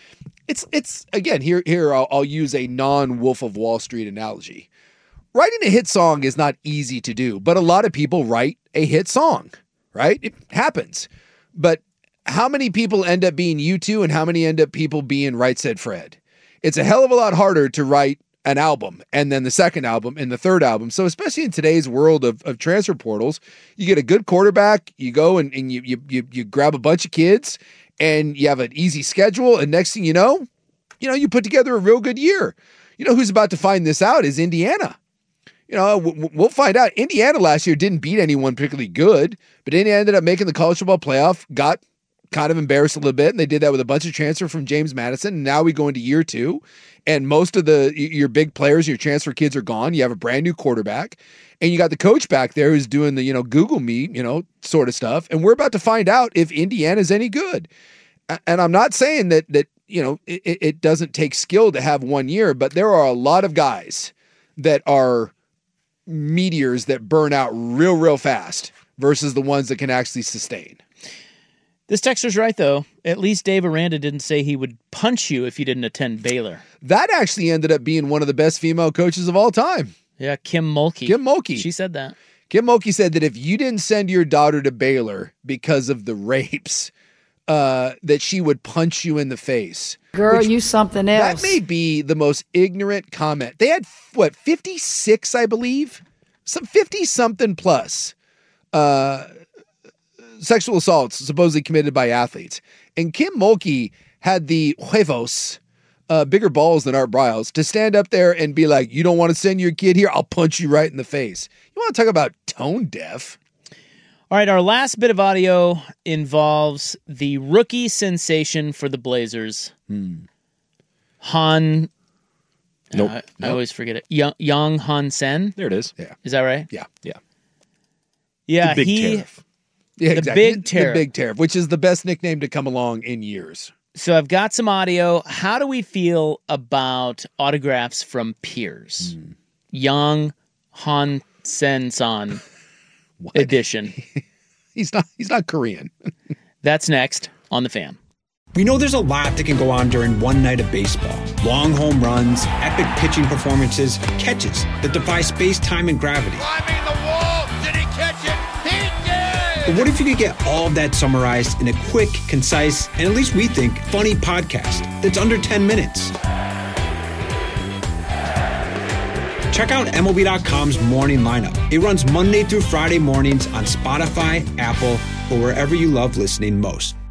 Speaker 6: It's it's again here here I'll, I'll use a non-Wolf of Wall Street analogy. Writing a hit song is not easy to do, but a lot of people write a hit song, right? It happens. But how many people end up being U two and how many end up people being Right Said Fred? It's a hell of a lot harder to write an album and then the second album and the third album. So especially in today's world of, of transfer portals, you get a good quarterback, you go and, and you, you, you, you grab a bunch of kids and you have an easy schedule. And next thing you know, you know, you put together a real good year. You know, who's about to find this out is Indiana. You know, we'll find out. Indiana last year didn't beat anyone particularly good, but Indiana ended up making the college football playoff, got kind of embarrassed a little bit, and they did that with a bunch of transfer from James Madison. And now we go into year two, and most of the your big players, your transfer kids are gone. You have a brand new quarterback, and you got the coach back there who's doing the, you know, Google me, you know, sort of stuff. And we're about to find out if Indiana's any good. And I'm not saying that, that you know, it, it doesn't take skill to have one year, but there are a lot of guys that are meteors that burn out real, real fast versus the ones that can actually sustain.
Speaker 5: This texter's right, though. At least Dave Aranda didn't say he would punch you if you didn't attend Baylor.
Speaker 6: That actually ended up being one of the best female coaches of all time.
Speaker 5: Yeah, Kim Mulkey.
Speaker 6: Kim Mulkey.
Speaker 5: She said that.
Speaker 6: Kim Mulkey said that if you didn't send your daughter to Baylor because of the rapes, uh, that she would punch you in the face.
Speaker 13: Girl, Which, you something else.
Speaker 6: That may be the most ignorant comment. They had, what, fifty-six, I believe? Some fifty-something plus uh, sexual assaults supposedly committed by athletes. And Kim Mulkey had the huevos, uh, bigger balls than Art Briles, to stand up there and be like, you don't want to send your kid here? I'll punch you right in the face. You want to talk about tone deaf?
Speaker 5: All right, our last bit of audio involves the rookie sensation for the Blazers,
Speaker 6: hmm.
Speaker 5: Han.
Speaker 7: Nope.
Speaker 5: Uh, I
Speaker 7: nope.
Speaker 5: always forget it. Young, Young Han Sen.
Speaker 7: There it is.
Speaker 6: Yeah.
Speaker 5: Is that right?
Speaker 6: Yeah.
Speaker 7: Yeah.
Speaker 5: Yeah.
Speaker 7: The big
Speaker 5: he.
Speaker 7: tariff.
Speaker 6: Yeah,
Speaker 5: the
Speaker 6: exactly.
Speaker 5: big tariff.
Speaker 6: The big tariff, which is the best nickname to come along in years.
Speaker 5: So I've got some audio. How do we feel about autographs from peers? Hmm. Young Han Sen San edition.
Speaker 6: He's not. He's not Korean.
Speaker 5: That's next on The Fan.
Speaker 1: We know there's a lot that can go on during one night of baseball. Long home runs, epic pitching performances, catches that defy space, time, and gravity.
Speaker 2: Climbing the wall. Did he catch it? He did!
Speaker 1: But what if you could get all of that summarized in a quick, concise, and at least we think, funny podcast that's under ten minutes? Check out M L B dot com's Morning Lineup. It runs Monday through Friday mornings on Spotify, Apple, or wherever you love listening most.